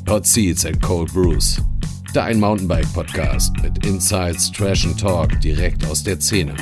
Hot Seats and Cold Brews. Dein Mountainbike-Podcast mit Insights, Trash and Talk direkt aus der Szene.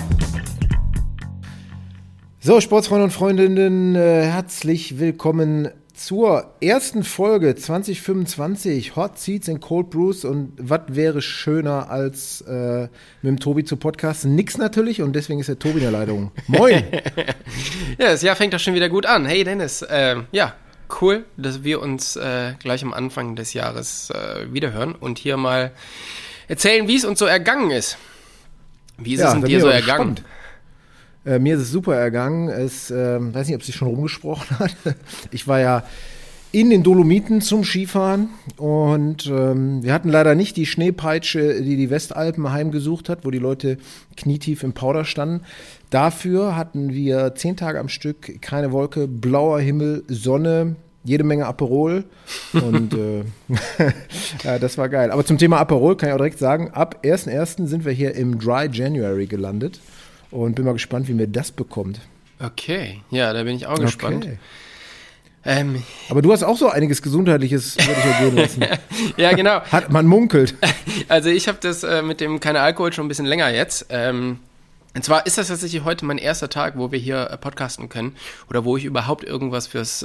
So, Sportsfreunde und Freundinnen, herzlich willkommen zur ersten Folge 2025 Hot Seats and Cold Brews. Und was wäre schöner als mit dem Tobi zu podcasten? Nix natürlich, und deswegen ist der Tobi in der Leitung. Moin! Ja, das Jahr fängt doch schon wieder gut an. Hey Dennis, ja, cool, dass wir uns gleich am Anfang des Jahres wiederhören und hier mal erzählen, wie es uns so ergangen ist. Wie ist es denn dir so ergangen? Mir ist es super ergangen. Weiß nicht, ob es sich schon rumgesprochen hat. Ich war ja in den Dolomiten zum Skifahren und wir hatten leider nicht die Schneepeitsche, die die Westalpen heimgesucht hat, wo die Leute knietief im Powder standen. Dafür hatten wir 10 Tage am Stück, keine Wolke, blauer Himmel, Sonne, jede Menge Aperol und ja, das war geil. Aber zum Thema Aperol kann ich auch direkt sagen, ab 1.1. sind wir hier im Dry January gelandet. Und bin mal gespannt, wie mir das bekommt. Okay, ja, da bin ich auch gespannt. Aber du hast auch so einiges Gesundheitliches, würde ich ergehen lassen. Ja, genau. Man munkelt. Also ich habe das mit dem keine Alkohol schon ein bisschen länger jetzt. Und zwar ist das tatsächlich heute mein erster Tag, wo wir hier podcasten können. Oder wo ich überhaupt irgendwas fürs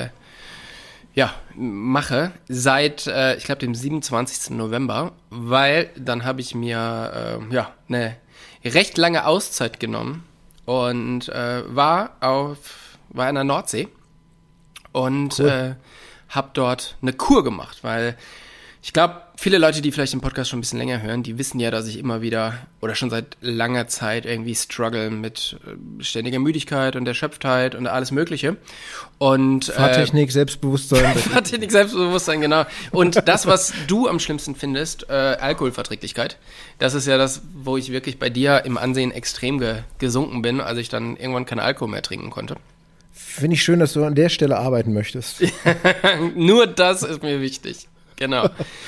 mache. Seit, ich glaube, dem 27. November. Weil dann habe ich mir eine recht lange Auszeit genommen und war in der Nordsee und cool. habe dort eine Kur gemacht, weil ich glaube, viele Leute, die vielleicht den Podcast schon ein bisschen länger hören, die wissen ja, dass ich immer wieder oder schon seit langer Zeit irgendwie struggle mit ständiger Müdigkeit und Erschöpftheit und alles Mögliche. Und Fahrtechnik, Selbstbewusstsein. Fahrtechnik, Selbstbewusstsein, genau. Und das, was du am schlimmsten findest, Alkoholverträglichkeit, das ist ja das, wo ich wirklich bei dir im Ansehen extrem gesunken bin, als ich dann irgendwann keinen Alkohol mehr trinken konnte. Finde ich schön, dass du an der Stelle arbeiten möchtest. Nur das ist mir wichtig. Genau.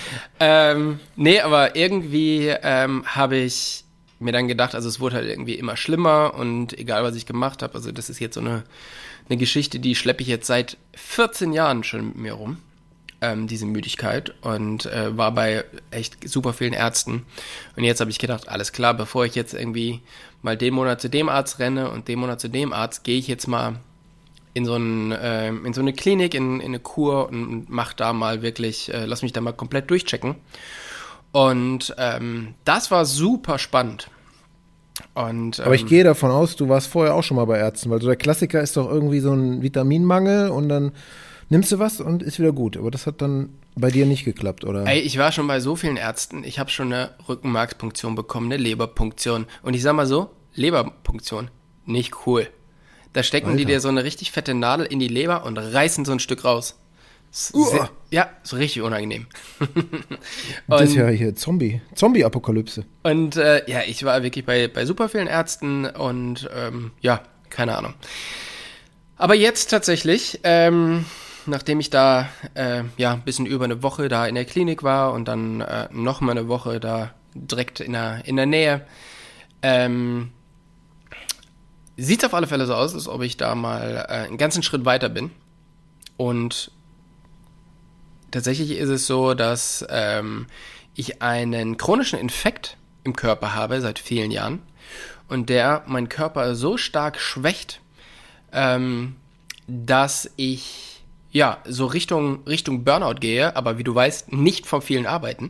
Nee, aber irgendwie habe ich mir dann gedacht, also es wurde halt irgendwie immer schlimmer und egal, was ich gemacht habe, also das ist jetzt so eine Geschichte, die schleppe ich jetzt seit 14 Jahren schon mit mir rum, diese Müdigkeit, und war bei echt super vielen Ärzten. Und jetzt habe ich gedacht, alles klar, bevor ich jetzt irgendwie mal den Monat zu dem Arzt renne und den Monat zu dem Arzt, gehe ich jetzt mal in so eine Klinik, in eine Kur und mach da mal wirklich, lass mich da mal komplett durchchecken. Und das war super spannend. Und, aber ich gehe davon aus, du warst vorher auch schon mal bei Ärzten, weil so der Klassiker ist doch irgendwie so ein Vitaminmangel und dann nimmst du was und ist wieder gut. Aber das hat dann bei dir nicht geklappt, oder? Ey, ich war schon bei so vielen Ärzten. Ich habe schon eine Rückenmarkspunktion bekommen, eine Leberpunktion. Und ich sag mal so, Leberpunktion, nicht cool. Da stecken die dir so eine richtig fette Nadel in die Leber und reißen so ein Stück raus. Ja, so richtig unangenehm. Das ist ja hier Zombie-Apokalypse. Und ich war wirklich bei super vielen Ärzten und keine Ahnung. Aber jetzt tatsächlich, nachdem ich da ein bisschen über eine Woche da in der Klinik war und dann noch mal eine Woche da direkt in der Nähe, sieht es auf alle Fälle so aus, als ob ich da mal einen ganzen Schritt weiter bin. Und tatsächlich ist es so, dass ich einen chronischen Infekt im Körper habe seit vielen Jahren und der meinen Körper so stark schwächt, dass ich so Richtung Burnout gehe, aber wie du weißt, nicht vom vielen Arbeiten,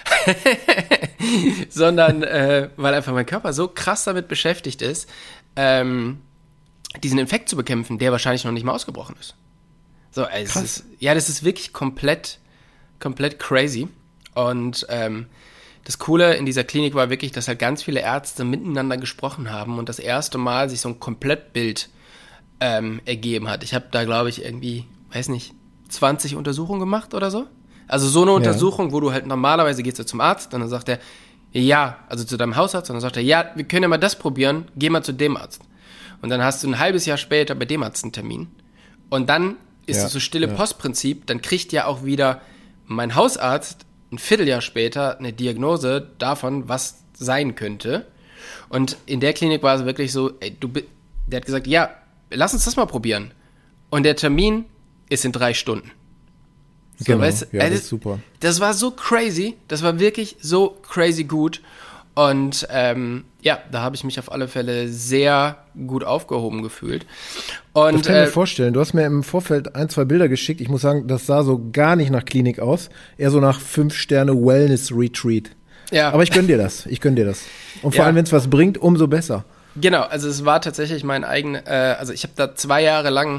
sondern weil einfach mein Körper so krass damit beschäftigt ist, diesen Infekt zu bekämpfen, der wahrscheinlich noch nicht mal ausgebrochen ist. So, das ist wirklich komplett crazy. Und das Coole in dieser Klinik war wirklich, dass halt ganz viele Ärzte miteinander gesprochen haben und das erste Mal sich so ein Komplettbild ergeben hat. Ich habe da, glaube ich, irgendwie, 20 Untersuchungen gemacht oder so. Also so eine Untersuchung, wo du halt normalerweise gehst du zum Arzt und dann sagt er, ja, also zu deinem Hausarzt, und dann sagt er, ja, wir können ja mal das probieren, geh mal zu dem Arzt. Und dann hast du ein halbes Jahr später bei dem Arzt einen Termin. Und dann ist es so stille Postprinzip, dann kriegt ja auch wieder mein Hausarzt ein Vierteljahr später eine Diagnose davon, was sein könnte. Und in der Klinik war es wirklich so, der hat gesagt, ja, lass uns das mal probieren. Und der Termin ist in 3 Stunden. So, Genau, weißt du, das ist super. Das war so crazy, das war wirklich so crazy gut. Und da habe ich mich auf alle Fälle sehr gut aufgehoben gefühlt. Und, das kann ich mir vorstellen. Du hast mir im Vorfeld 1, 2 Bilder geschickt. Ich muss sagen, das sah so gar nicht nach Klinik aus. Eher so nach 5-Sterne-Wellness-Retreat. Ja. Aber ich gönn dir das. Und vor allem, wenn es was bringt, umso besser. Genau, also es war tatsächlich mein eigener, also ich habe da 2 Jahre lang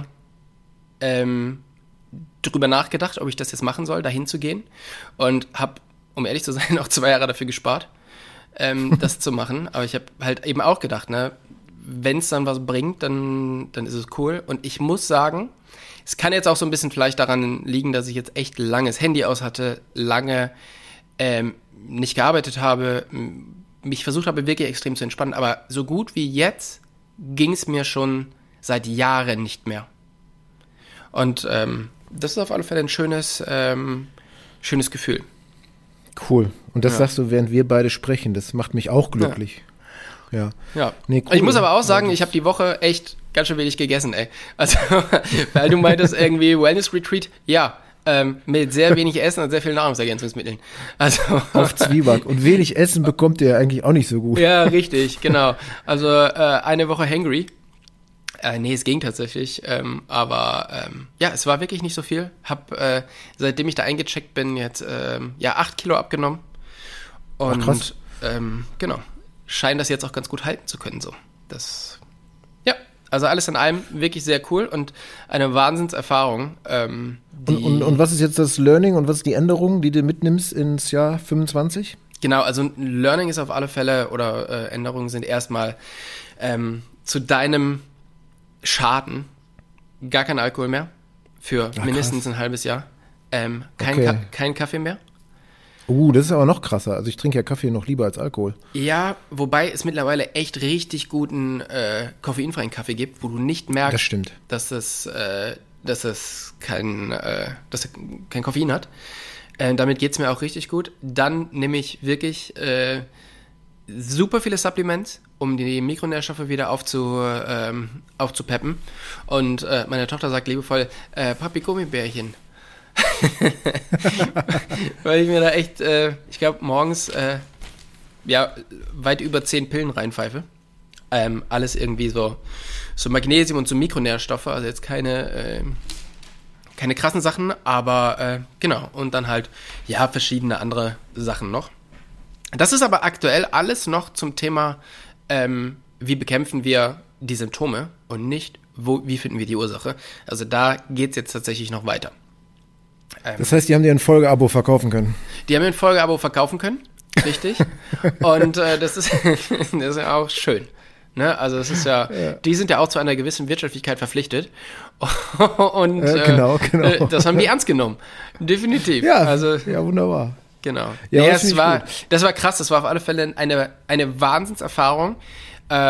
drüber nachgedacht, ob ich das jetzt machen soll, dahin zu gehen. Und habe, um ehrlich zu sein, auch 2 Jahre dafür gespart, das zu machen. Aber ich habe halt eben auch gedacht, ne, wenn es dann was bringt, dann ist es cool. Und ich muss sagen, es kann jetzt auch so ein bisschen vielleicht daran liegen, dass ich jetzt echt lange das Handy aus hatte, lange nicht gearbeitet habe, mich versucht habe, wirklich extrem zu entspannen. Aber so gut wie jetzt ging es mir schon seit Jahren nicht mehr. Und das ist auf alle Fälle ein schönes Gefühl. Cool. Und das sagst du, während wir beide sprechen. Das macht mich auch glücklich. Ja. Nee, cool. Ich muss aber auch sagen, ich habe die Woche echt ganz schön wenig gegessen, ey. Also, weil du meintest irgendwie Wellness Retreat, mit sehr wenig Essen und sehr vielen Nahrungsergänzungsmitteln. Also auf Zwieback. Und wenig Essen bekommt ihr eigentlich auch nicht so gut. Ja, richtig, genau. Also eine Woche hangry. Nee, es ging tatsächlich. Es war wirklich nicht so viel. Hab, seitdem ich da eingecheckt bin, jetzt 8 Kilo abgenommen. Und krass. Genau. Scheint das jetzt auch ganz gut halten zu können. So. Also alles in allem wirklich sehr cool und eine Wahnsinnserfahrung. Und was ist jetzt das Learning und was ist die Änderung, die du mitnimmst ins Jahr 25? Genau, also Learning ist auf alle Fälle oder Änderungen sind erstmal zu deinem Schaden gar kein Alkohol mehr für mindestens ein halbes Jahr. Kein Kaffee mehr. Das ist aber noch krasser. Also ich trinke ja Kaffee noch lieber als Alkohol. Ja, wobei es mittlerweile echt richtig guten koffeinfreien Kaffee gibt, wo du nicht merkst, das stimmt, dass es kein Koffein hat. Damit geht's mir auch richtig gut. Dann nehme ich wirklich super viele Supplements, um die Mikronährstoffe wieder aufzupeppen. Und meine Tochter sagt liebevoll, Papi, Gummibärchen. Weil ich mir da echt, ich glaube, morgens weit über 10 Pillen reinpfeife. Alles irgendwie so Magnesium und so Mikronährstoffe, also jetzt keine krassen Sachen, aber genau. Und dann halt, verschiedene andere Sachen noch. Das ist aber aktuell alles noch zum Thema, wie bekämpfen wir die Symptome und nicht, wie finden wir die Ursache. Also da geht es jetzt tatsächlich noch weiter. Das heißt, die haben dir ein Folgeabo verkaufen können? Die haben mir ein Folgeabo verkaufen können, richtig. Und das ist ja auch schön. Ne? Also es ist die sind ja auch zu einer gewissen Wirtschaftlichkeit verpflichtet. Und genau. Das haben die ernst genommen. Definitiv. Ja, also, wunderbar. Genau. Ja, das war krass, das war auf alle Fälle eine Wahnsinnserfahrung. Da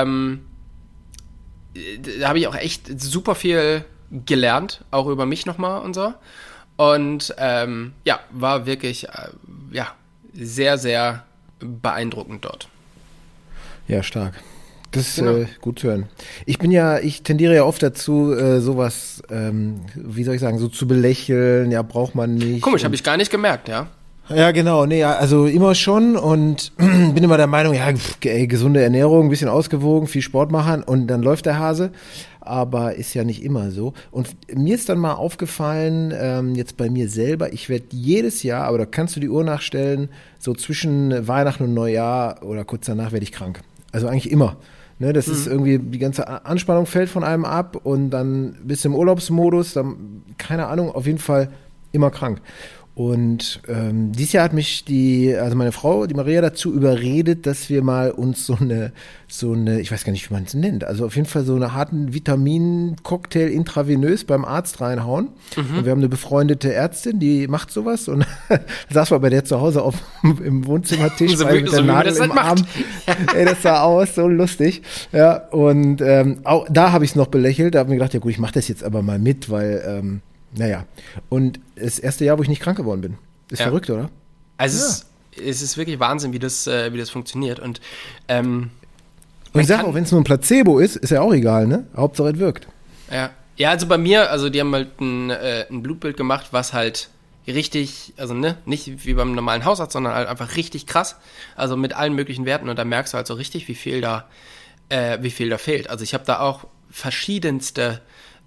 habe ich auch echt super viel gelernt, auch über mich nochmal und so. Und war wirklich sehr, sehr beeindruckend dort. Ja, stark. Das ist gut zu hören. Ich tendiere ja oft dazu, sowas, wie soll ich sagen, so zu belächeln, braucht man nicht. Komisch, habe ich gar nicht gemerkt, ja. Ja, genau, also immer schon und bin immer der Meinung, gesunde Ernährung, ein bisschen ausgewogen, viel Sport machen und dann läuft der Hase, aber ist ja nicht immer so. Und mir ist dann mal aufgefallen, jetzt bei mir selber, ich werde jedes Jahr, aber da kannst du die Uhr nachstellen, so zwischen Weihnachten und Neujahr oder kurz danach werde ich krank. Also eigentlich immer. Ne, das ist irgendwie, die ganze Anspannung fällt von einem ab und dann bist du im Urlaubsmodus, dann, keine Ahnung, auf jeden Fall immer krank. Und dieses Jahr hat mich meine Frau, die Maria, dazu überredet, dass wir mal uns so eine, ich weiß gar nicht, wie man es nennt, also auf jeden Fall so eine harten Vitamin-Cocktail intravenös beim Arzt reinhauen. Und wir haben eine befreundete Ärztin, die macht sowas und saß mal bei der zu Hause im Wohnzimmertisch mit der Nadel im Arm. Das sah aus, so lustig. Ja, und auch da habe ich es noch belächelt, da habe ich mir gedacht, ja gut, ich mache das jetzt aber mal mit, weil und das erste Jahr, wo ich nicht krank geworden bin. Ist verrückt, oder? Also es ist wirklich Wahnsinn, wie das funktioniert. Und ich sage auch, wenn es nur ein Placebo ist ja auch egal, ne? Hauptsache es wirkt. Ja, also bei mir, also die haben halt ein Blutbild gemacht, was halt richtig, also ne, nicht wie beim normalen Hausarzt, sondern halt einfach richtig krass, also mit allen möglichen Werten und da merkst du halt so richtig, wie viel da fehlt. Also ich habe da auch verschiedenste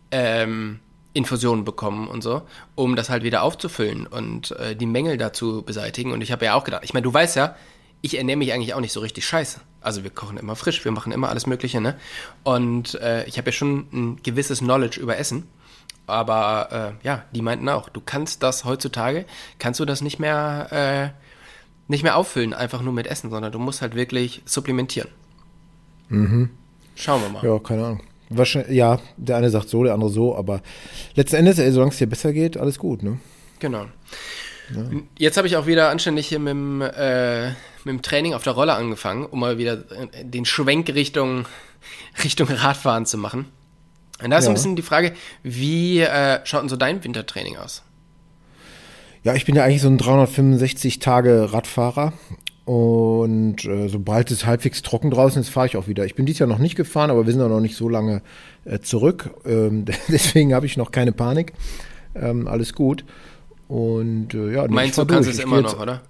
Infusionen bekommen und so, um das halt wieder aufzufüllen und die Mängel da zu beseitigen. Und ich habe ja auch gedacht, ich meine, du weißt ja, ich ernähre mich eigentlich auch nicht so richtig scheiße. Also wir kochen immer frisch, wir machen immer alles Mögliche, ne? Und ich habe ja schon ein gewisses Knowledge über Essen. Aber ja, die meinten auch, du kannst das heutzutage, kannst du das nicht mehr auffüllen, einfach nur mit Essen, sondern du musst halt wirklich supplementieren. Mhm. Schauen wir mal. Ja, keine Ahnung. Wahrscheinlich, ja, der eine sagt so, der andere so, aber letzten Endes, solange es dir besser geht, alles gut, ne? Genau. Ja. Jetzt habe ich auch wieder anständig hier mit dem Training auf der Rolle angefangen, um mal wieder den Schwenk Richtung Radfahren zu machen. Und da ist so ein bisschen die Frage, wie schaut denn so dein Wintertraining aus? Ja, ich bin ja eigentlich so ein 365-Tage-Radfahrer und sobald es halbwegs trocken draußen ist, fahre ich auch wieder. Ich bin dieses Jahr noch nicht gefahren, aber wir sind auch noch nicht so lange zurück. Deswegen habe ich noch keine Panik. Alles gut. Und ja, meinst du, kannst es immer noch, oder?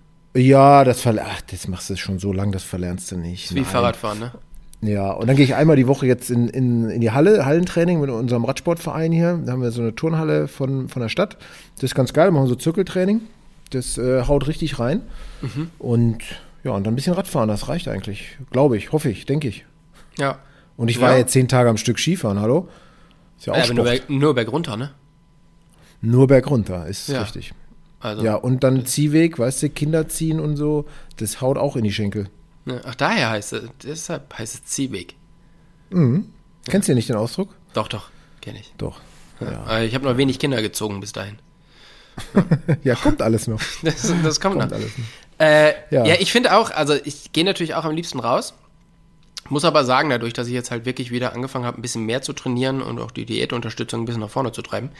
Ja, das machst du schon so lang, das verlernst du nicht. Das ist wie Fahrradfahren, ne? Ja, und dann gehe ich einmal die Woche jetzt in die Hallentraining mit unserem Radsportverein hier. Da haben wir so eine Turnhalle von der Stadt. Das ist ganz geil, wir machen so Zirkeltraining. Das haut richtig rein. Mhm. Und ja, und dann ein bisschen Radfahren, das reicht eigentlich. Glaube ich, hoffe ich, denke ich. Ja. Und ich war jetzt 10 Tage am Stück Skifahren, hallo? Ist ja auch aber nur bergunter, ne? Nur bergunter, ist richtig. Also, ja, und dann Ziehweg, weißt du, Kinder ziehen und so, das haut auch in die Schenkel. Ach, daher deshalb heißt es Ziehweg. Mhm. Ja. Kennst du nicht den Ausdruck? Doch, kenne ich. Doch. Ja. Ich habe noch wenig Kinder gezogen bis dahin. Ja, kommt alles noch. Das kommt noch. Alles noch. Ja, ich finde auch, also ich gehe natürlich auch am liebsten raus. Muss aber sagen, dadurch, dass ich jetzt halt wirklich wieder angefangen habe, ein bisschen mehr zu trainieren und auch die Diätunterstützung ein bisschen nach vorne zu treiben,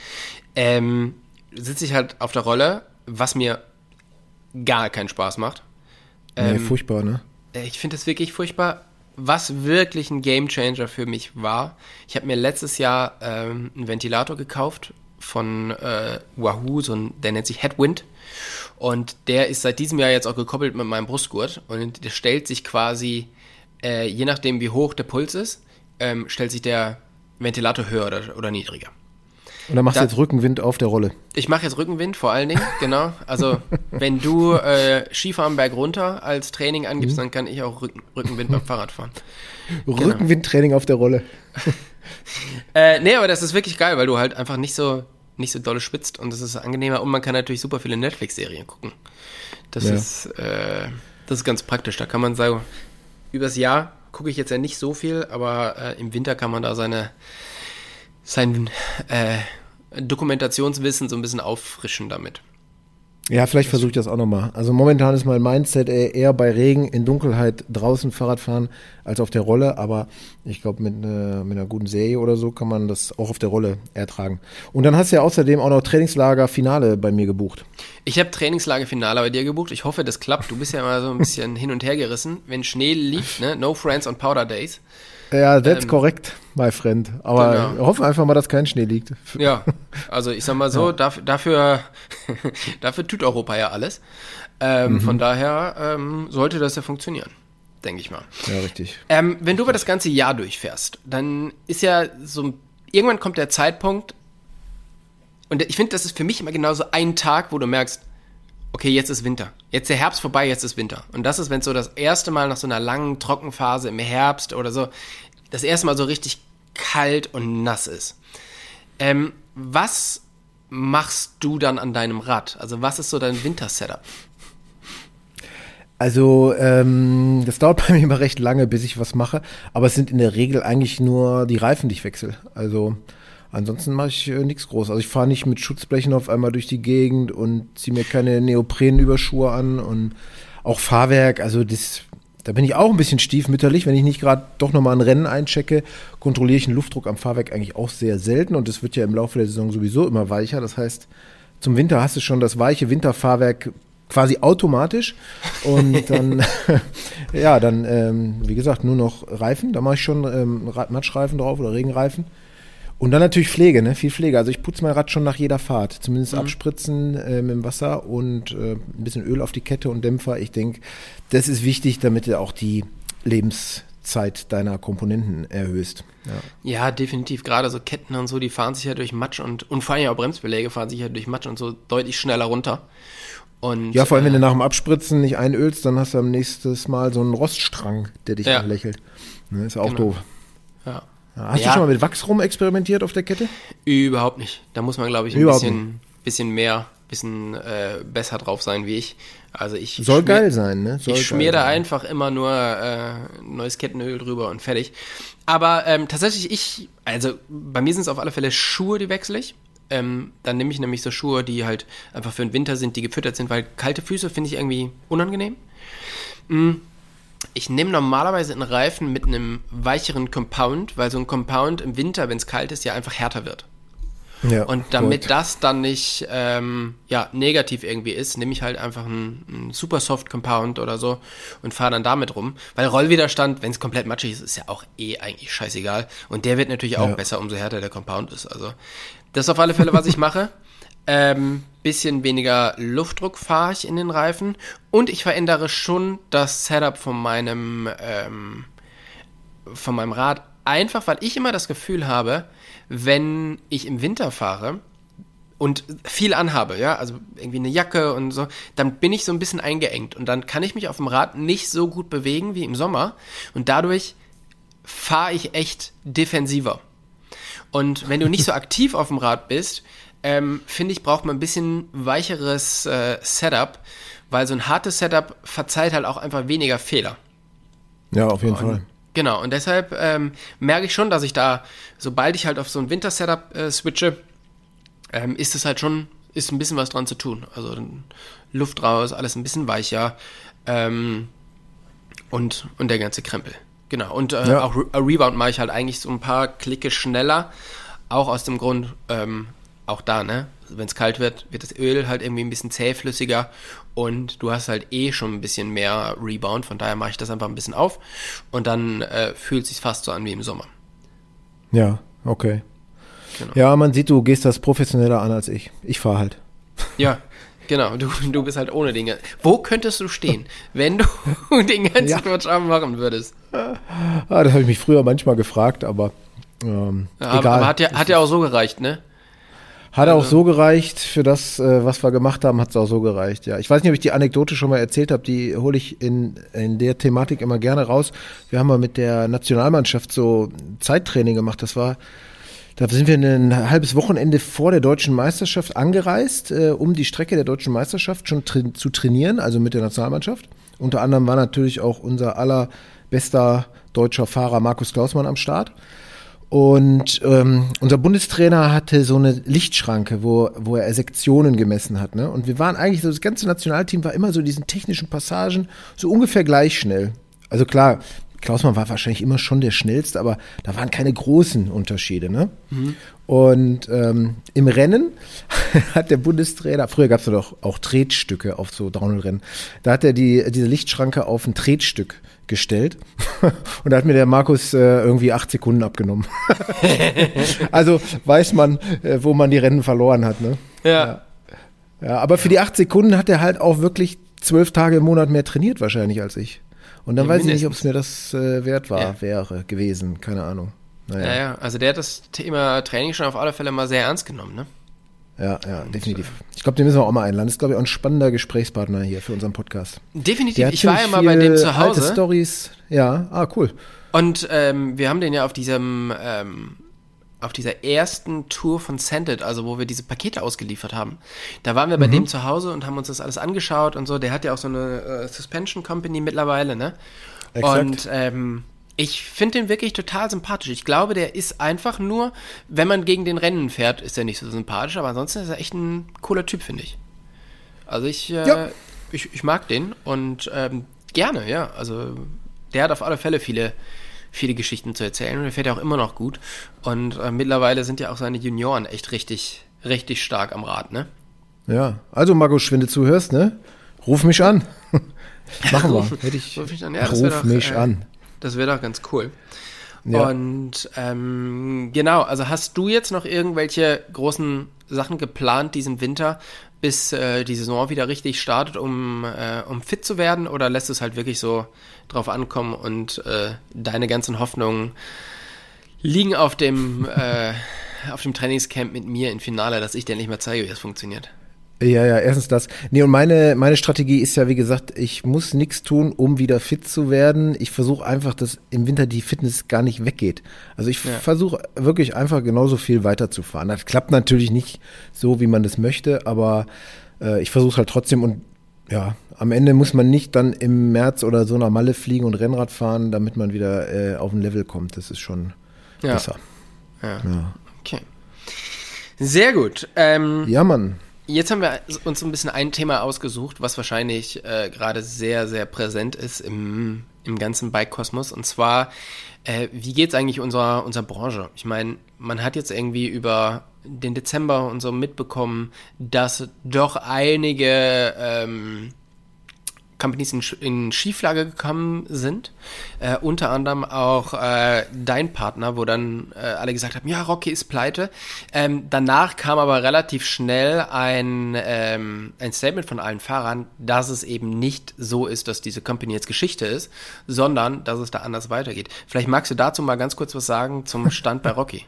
sitze ich halt auf der Rolle, was mir gar keinen Spaß macht. Nee, furchtbar, ne? Ich finde es wirklich furchtbar. Was wirklich ein Gamechanger für mich war, ich habe mir letztes Jahr einen Ventilator gekauft von Wahoo, der nennt sich Headwind. Und der ist seit diesem Jahr jetzt auch gekoppelt mit meinem Brustgurt. Und der stellt sich quasi, je nachdem wie hoch der Puls ist, stellt sich der Ventilator höher oder niedriger. Und dann machst du jetzt Rückenwind auf der Rolle. Ich mache jetzt Rückenwind vor allen Dingen, genau. Also wenn du Skifahren bergunter als Training angibst, dann kann ich auch Rückenwind beim Fahrradfahren. Rückenwindtraining auf der Rolle. Nee, aber das ist wirklich geil, weil du halt einfach nicht so dolle schwitzt und das ist angenehmer und man kann natürlich super viele Netflix-Serien gucken. Das ist ganz praktisch. Da kann man sagen, übers Jahr gucke ich jetzt ja nicht so viel, aber im Winter kann man da sein Dokumentationswissen so ein bisschen auffrischen damit. Ja, vielleicht versuche ich das auch nochmal. Also momentan ist mein Mindset eher bei Regen in Dunkelheit draußen Fahrrad fahren als auf der Rolle, aber ich glaube mit einer guten Serie oder so kann man das auch auf der Rolle ertragen. Und dann hast du ja außerdem auch noch Trainingslager-Finale bei mir gebucht. Ich habe Trainingslager-Finale bei dir gebucht. Ich hoffe, das klappt. Du bist ja immer so ein bisschen hin und her gerissen. Wenn Schnee liegt, ne? No Friends on Powder Days. Ja, that's correct, my friend. Aber genau. Wir hoffen einfach mal, dass kein Schnee liegt. Ja, also ich sag mal so, dafür tut Europa ja alles. Von daher sollte das ja funktionieren, denke ich mal. Ja, richtig. Wenn du über das ganze Jahr durchfährst, dann ist ja so, irgendwann kommt der Zeitpunkt, und ich finde, das ist für mich immer genau so ein Tag, wo du merkst, okay, jetzt ist Winter. Jetzt ist der Herbst vorbei, jetzt ist Winter. Und das ist, wenn es so das erste Mal nach so einer langen Trockenphase im Herbst oder so, das erste Mal so richtig kalt und nass ist. Was machst du dann an deinem Rad? Also was ist so dein Winter-Setup? Also das dauert bei mir immer recht lange, bis ich was mache. Aber es sind in der Regel eigentlich nur die Reifen, die ich wechsle. Also ansonsten mache ich nichts groß. Also ich fahre nicht mit Schutzblechen auf einmal durch die Gegend und ziehe mir keine Neoprenüberschuhe an und auch Fahrwerk. Also da bin ich auch ein bisschen stiefmütterlich. Wenn ich nicht gerade doch nochmal ein Rennen einchecke, kontrolliere ich den Luftdruck am Fahrwerk eigentlich auch sehr selten. Und das wird ja im Laufe der Saison sowieso immer weicher. Das heißt, zum Winter hast du schon das weiche Winterfahrwerk quasi automatisch. Und dann, wie gesagt, nur noch Reifen. Da mache ich schon Matschreifen drauf oder Regenreifen. Und dann natürlich Pflege, ne? Viel Pflege. Also ich putze mein Rad schon nach jeder Fahrt. Zumindest abspritzen mit dem Wasser und ein bisschen Öl auf die Kette und Dämpfer. Ich denke, das ist wichtig, damit du auch die Lebenszeit deiner Komponenten erhöhst. Ja, definitiv. Gerade so Ketten und so, die fahren sich ja durch Matsch und vor allem auch Bremsbeläge fahren sich ja durch Matsch und so deutlich schneller runter. Und, ja, vor allem, wenn du nach dem Abspritzen nicht einölst, dann hast du am nächsten Mal so einen Roststrang, der dich anlächelt. Ne, ist auch doof. Ja. Hast du schon mal mit Wachs rum experimentiert auf der Kette? Überhaupt nicht. Da muss man, glaube ich, ein bisschen besser drauf sein wie ich. Also soll geil sein, ne? Ich schmier da einfach immer nur neues Kettenöl drüber und fertig. Aber tatsächlich also bei mir sind es auf alle Fälle Schuhe, die wechsle ich. Dann nehme ich nämlich so Schuhe, die halt einfach für den Winter sind, die gefüttert sind, weil kalte Füße finde ich irgendwie unangenehm. Ich nehme normalerweise einen Reifen mit einem weicheren Compound, weil so ein Compound im Winter, wenn es kalt ist, ja einfach härter wird. Ja, und damit das dann nicht negativ irgendwie ist, nehme ich halt einfach einen Super Soft Compound oder so und fahre dann damit rum. Weil Rollwiderstand, wenn es komplett matschig ist, ist ja auch eigentlich scheißegal. Und der wird natürlich auch besser, umso härter der Compound ist. Also das ist auf alle Fälle, was ich mache. Bisschen weniger Luftdruck fahre ich in den Reifen und ich verändere schon das Setup von meinem Rad, einfach weil ich immer das Gefühl habe, wenn ich im Winter fahre und viel anhabe, ja, also irgendwie eine Jacke und so, dann bin ich so ein bisschen eingeengt und dann kann ich mich auf dem Rad nicht so gut bewegen wie im Sommer und dadurch fahre ich echt defensiver. Und wenn du nicht so aktiv auf dem Rad bist, finde ich, braucht man ein bisschen weicheres Setup, weil so ein hartes Setup verzeiht halt auch einfach weniger Fehler. Ja, auf jeden Fall. Genau, und deshalb merke ich schon, dass ich da, sobald ich halt auf so ein Winter-Setup switche, ist es halt schon, ist ein bisschen was dran zu tun. Also Luft raus, alles ein bisschen weicher und der ganze Krempel. Genau, und auch Rebound mache ich halt eigentlich so ein paar Klicke schneller, auch aus dem Grund, auch da, ne, wenn es kalt wird, wird das Öl halt irgendwie ein bisschen zähflüssiger und du hast halt schon ein bisschen mehr Rebound, von daher mache ich das einfach ein bisschen auf und dann fühlt es sich fast so an wie im Sommer. Ja, okay. Genau. Ja, man sieht, du gehst das professioneller an als ich. Ich fahre halt. Ja, genau, du bist halt ohne Dinge. Wo könntest du stehen, wenn du den ganzen Quatsch machen würdest? Das habe ich mich früher manchmal gefragt, aber egal. Aber hat ja auch so gereicht, ne? Hat auch so gereicht, für das, was wir gemacht haben, hat es auch so gereicht, ja. Ich weiß nicht, ob ich die Anekdote schon mal erzählt habe, die hole ich in der Thematik immer gerne raus. Wir haben mal mit der Nationalmannschaft so Zeittraining gemacht, da sind wir ein halbes Wochenende vor der deutschen Meisterschaft angereist, um die Strecke der deutschen Meisterschaft schon zu trainieren, also mit der Nationalmannschaft. Unter anderem war natürlich auch unser allerbester deutscher Fahrer Markus Klausmann am Start. Und unser Bundestrainer hatte so eine Lichtschranke, wo er Sektionen gemessen hat, ne? Und wir waren eigentlich so, das ganze Nationalteam war immer so diesen technischen Passagen so ungefähr gleich schnell. Also klar, Klausmann war wahrscheinlich immer schon der Schnellste, aber da waren keine großen Unterschiede, ne? Mhm. Und im Rennen hat der Bundestrainer, früher gab es ja doch auch Tretstücke auf so Downhill-Rennen, da hat er diese Lichtschranke auf ein Tretstück gestellt und da hat mir der Markus irgendwie 8 Sekunden abgenommen. Also weiß man, wo man die Rennen verloren hat, ne? Ja, aber für die 8 Sekunden hat er halt auch wirklich 12 Tage im Monat mehr trainiert wahrscheinlich als ich. Und dann weiß ich nicht, ob es mir das wert wäre gewesen, keine Ahnung. Naja. Ja, also der hat das Thema Training schon auf alle Fälle mal sehr ernst genommen, ne? Ja, definitiv. Ich glaube, den müssen wir auch mal einladen. Das ist, glaube ich, auch ein spannender Gesprächspartner hier für unseren Podcast. Definitiv. Ich war ja mal bei dem zu Hause. Alte Storys. Ja, cool. Und wir haben den ja auf dieser ersten Tour von Sendit, also wo wir diese Pakete ausgeliefert haben, da waren wir bei dem zu Hause und haben uns das alles angeschaut und so. Der hat ja auch so eine Suspension Company mittlerweile, ne? Exakt. Und ich finde den wirklich total sympathisch. Ich glaube, der ist einfach nur, wenn man gegen den Rennen fährt, ist er nicht so sympathisch, aber ansonsten ist er echt ein cooler Typ, finde ich. Also ich mag den und gerne, ja. Also der hat auf alle Fälle viele Geschichten zu erzählen und der fährt ja auch immer noch gut. Und mittlerweile sind ja auch seine Junioren echt richtig, richtig stark am Rad, ne? Ja, also Markus, wenn du zuhörst, ne? Ruf mich an. Machen wir. Ruf mich an, ja. Ruf mich an. Das wäre doch ganz cool. Ja. Und genau, also hast du jetzt noch irgendwelche großen Sachen geplant diesen Winter, bis die Saison wieder richtig startet, um fit zu werden? Oder lässt es halt wirklich so drauf ankommen und deine ganzen Hoffnungen liegen auf dem Trainingscamp mit mir im Finale, dass ich dir nicht mehr zeige, wie das funktioniert? Ja, erstens das. Nee, und meine Strategie ist ja, wie gesagt, ich muss nichts tun, um wieder fit zu werden. Ich versuche einfach, dass im Winter die Fitness gar nicht weggeht. Also ich versuche wirklich einfach genauso viel weiterzufahren. Das klappt natürlich nicht so, wie man das möchte, aber ich versuche es halt trotzdem. Und ja, am Ende muss man nicht dann im März oder so nach Malle fliegen und Rennrad fahren, damit man wieder auf ein Level kommt. Das ist schon besser. Ja, okay. Sehr gut. Ja, Mann. Jetzt haben wir uns ein bisschen ein Thema ausgesucht, was wahrscheinlich gerade sehr, sehr präsent ist im ganzen Bike-Kosmos. Und zwar, wie geht's eigentlich unserer Branche? Ich meine, man hat jetzt irgendwie über den Dezember und so mitbekommen, dass doch einige Companies in Schieflage gekommen sind. Unter anderem auch dein Partner, wo dann alle gesagt haben, ja, Rocky ist pleite. Danach kam aber relativ schnell ein Statement von allen Fahrern, dass es eben nicht so ist, dass diese Company jetzt Geschichte ist, sondern dass es da anders weitergeht. Vielleicht magst du dazu mal ganz kurz was sagen zum Stand bei Rocky.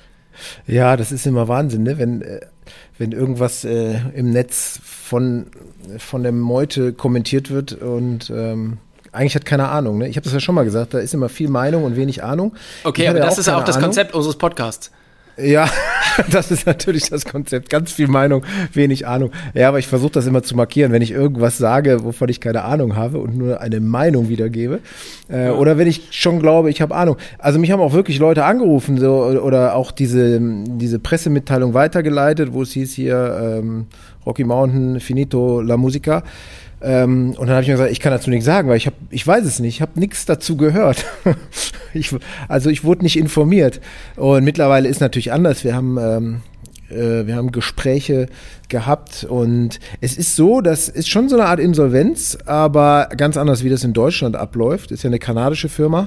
Ja, das ist immer Wahnsinn, ne? Wenn irgendwas im Netz von der Meute kommentiert wird und eigentlich hat keiner Ahnung. Ne? Ich habe das ja schon mal gesagt, da ist immer viel Meinung und wenig Ahnung. Okay, aber das ist auch das Konzept unseres Podcasts. Ja, das ist natürlich das Konzept. Ganz viel Meinung, wenig Ahnung. Ja, aber ich versuche das immer zu markieren, wenn ich irgendwas sage, wovon ich keine Ahnung habe und nur eine Meinung wiedergebe. Oder wenn ich schon glaube, ich habe Ahnung. Also mich haben auch wirklich Leute angerufen so, oder auch diese Pressemitteilung weitergeleitet, wo es hieß hier Rocky Mountain, finito la musica. Und dann habe ich mir gesagt, ich kann dazu nichts sagen, weil ich weiß es nicht, ich habe nichts dazu gehört. Ich wurde nicht informiert. Und mittlerweile ist natürlich anders. Wir haben Gespräche gehabt und es ist so, das ist schon so eine Art Insolvenz, aber ganz anders, wie das in Deutschland abläuft. Ist ja eine kanadische Firma.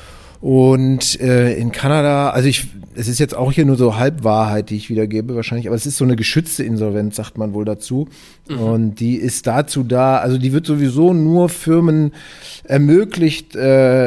Und in Kanada, also es ist jetzt auch hier nur so Halbwahrheit, die ich wiedergebe wahrscheinlich, aber es ist so eine geschützte Insolvenz, sagt man wohl dazu. Mhm. Und die ist dazu da, also die wird sowieso nur Firmen ermöglicht,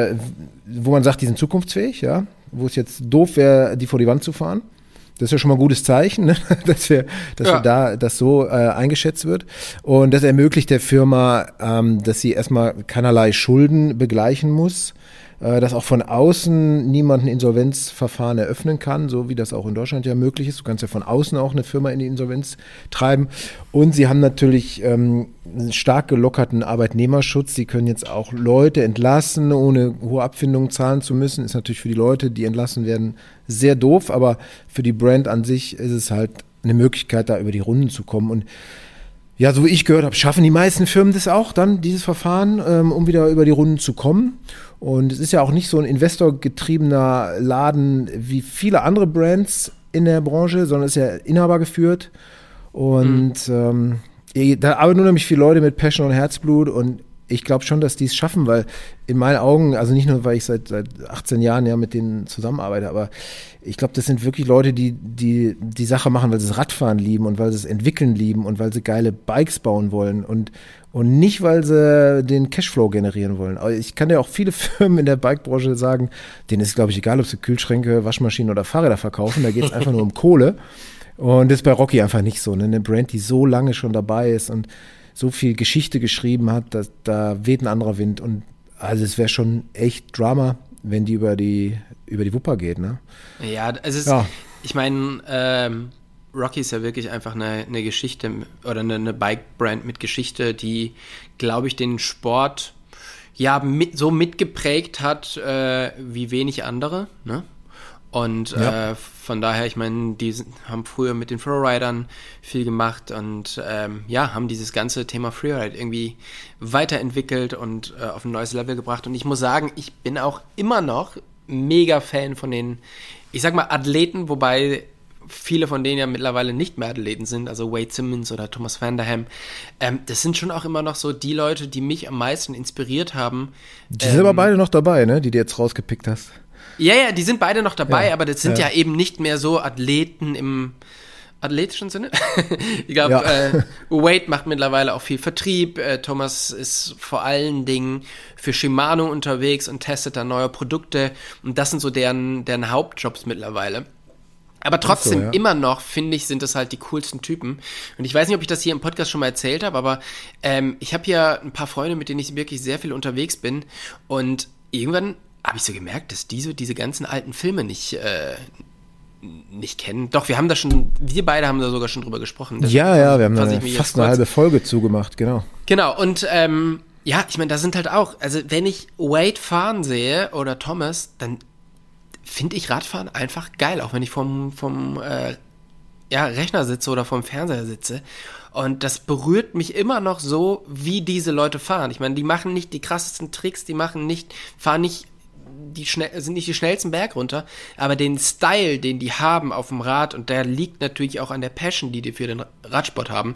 wo man sagt, die sind zukunftsfähig, ja, wo es jetzt doof wäre, die vor die Wand zu fahren. Das ist ja schon mal ein gutes Zeichen, ne? dass wir da das so eingeschätzt wird. Und das ermöglicht der Firma, dass sie erstmal keinerlei Schulden begleichen muss, dass auch von außen niemand ein Insolvenzverfahren eröffnen kann, so wie das auch in Deutschland ja möglich ist. Du kannst ja von außen auch eine Firma in die Insolvenz treiben. Und sie haben natürlich einen stark gelockerten Arbeitnehmerschutz. Sie können jetzt auch Leute entlassen, ohne hohe Abfindungen zahlen zu müssen. Ist natürlich für die Leute, die entlassen werden, sehr doof. Aber für die Brand an sich ist es halt eine Möglichkeit, da über die Runden zu kommen. Und ja, so wie ich gehört habe, schaffen die meisten Firmen das auch dann, dieses Verfahren, um wieder über die Runden zu kommen. Und es ist ja auch nicht so ein investorgetriebener Laden wie viele andere Brands in der Branche, sondern es ist ja Inhaber geführt. Und da arbeiten unheimlich viele Leute mit Passion und Herzblut und ich glaube schon, dass die es schaffen, weil in meinen Augen, also nicht nur, weil ich seit 18 Jahren ja mit denen zusammenarbeite, aber ich glaube, das sind wirklich Leute, die Sache machen, weil sie das Radfahren lieben und weil sie es entwickeln lieben und weil sie geile Bikes bauen wollen und nicht, weil sie den Cashflow generieren wollen. Aber ich kann ja auch viele Firmen in der Bikebranche sagen, denen ist, glaube ich, egal, ob sie Kühlschränke, Waschmaschinen oder Fahrräder verkaufen, da geht es einfach nur um Kohle. Und das ist bei Rocky einfach nicht so, ne? Eine Brand, die so lange schon dabei ist und so viel Geschichte geschrieben hat, dass da weht ein anderer Wind. Und also es wäre schon echt Drama, wenn die über die Wupper geht, ne? Ja, es ist, ja. Ich meine, Rocky ist ja wirklich einfach eine Geschichte oder eine Bike-Brand mit Geschichte, die, glaube ich, den Sport ja so mitgeprägt hat wie wenig andere, ne? Und von daher, ich meine, die haben früher mit den Flowridern viel gemacht und haben dieses ganze Thema Freeride irgendwie weiterentwickelt und auf ein neues Level gebracht. Und ich muss sagen, ich bin auch immer noch mega Fan von den, ich sag mal, Athleten, wobei viele von denen ja mittlerweile nicht mehr Athleten sind, also Wade Simmons oder Thomas van der Ham. Das sind schon auch immer noch so die Leute, die mich am meisten inspiriert haben. Die sind aber beide noch dabei, ne, die du jetzt rausgepickt hast. Ja, die sind beide noch dabei, aber das sind ja eben nicht mehr so Athleten im athletischen Sinne. Ich glaube, Wade macht mittlerweile auch viel Vertrieb. Thomas ist vor allen Dingen für Shimano unterwegs und testet da neue Produkte. Und das sind so deren Hauptjobs mittlerweile. Aber trotzdem, immer noch, finde ich, sind das halt die coolsten Typen. Und ich weiß nicht, ob ich das hier im Podcast schon mal erzählt habe, aber ich habe hier ein paar Freunde, mit denen ich wirklich sehr viel unterwegs bin. Und irgendwann habe ich so gemerkt, dass diese ganzen alten Filme nicht kennen. Doch, wir beide haben da sogar schon drüber gesprochen. Wir haben da fast eine halbe Folge zugemacht, genau. Genau, und ich meine, da sind halt auch, also wenn ich Wade fahren sehe oder Thomas, dann finde ich Radfahren einfach geil, auch wenn ich vom Rechner sitze oder vom Fernseher sitze. Und das berührt mich immer noch so, wie diese Leute fahren. Ich meine, die machen nicht die krassesten Tricks, fahren nicht sind nicht die schnellsten Berg runter, aber den Style, den die haben auf dem Rad, und der liegt natürlich auch an der Passion, die für den Radsport haben,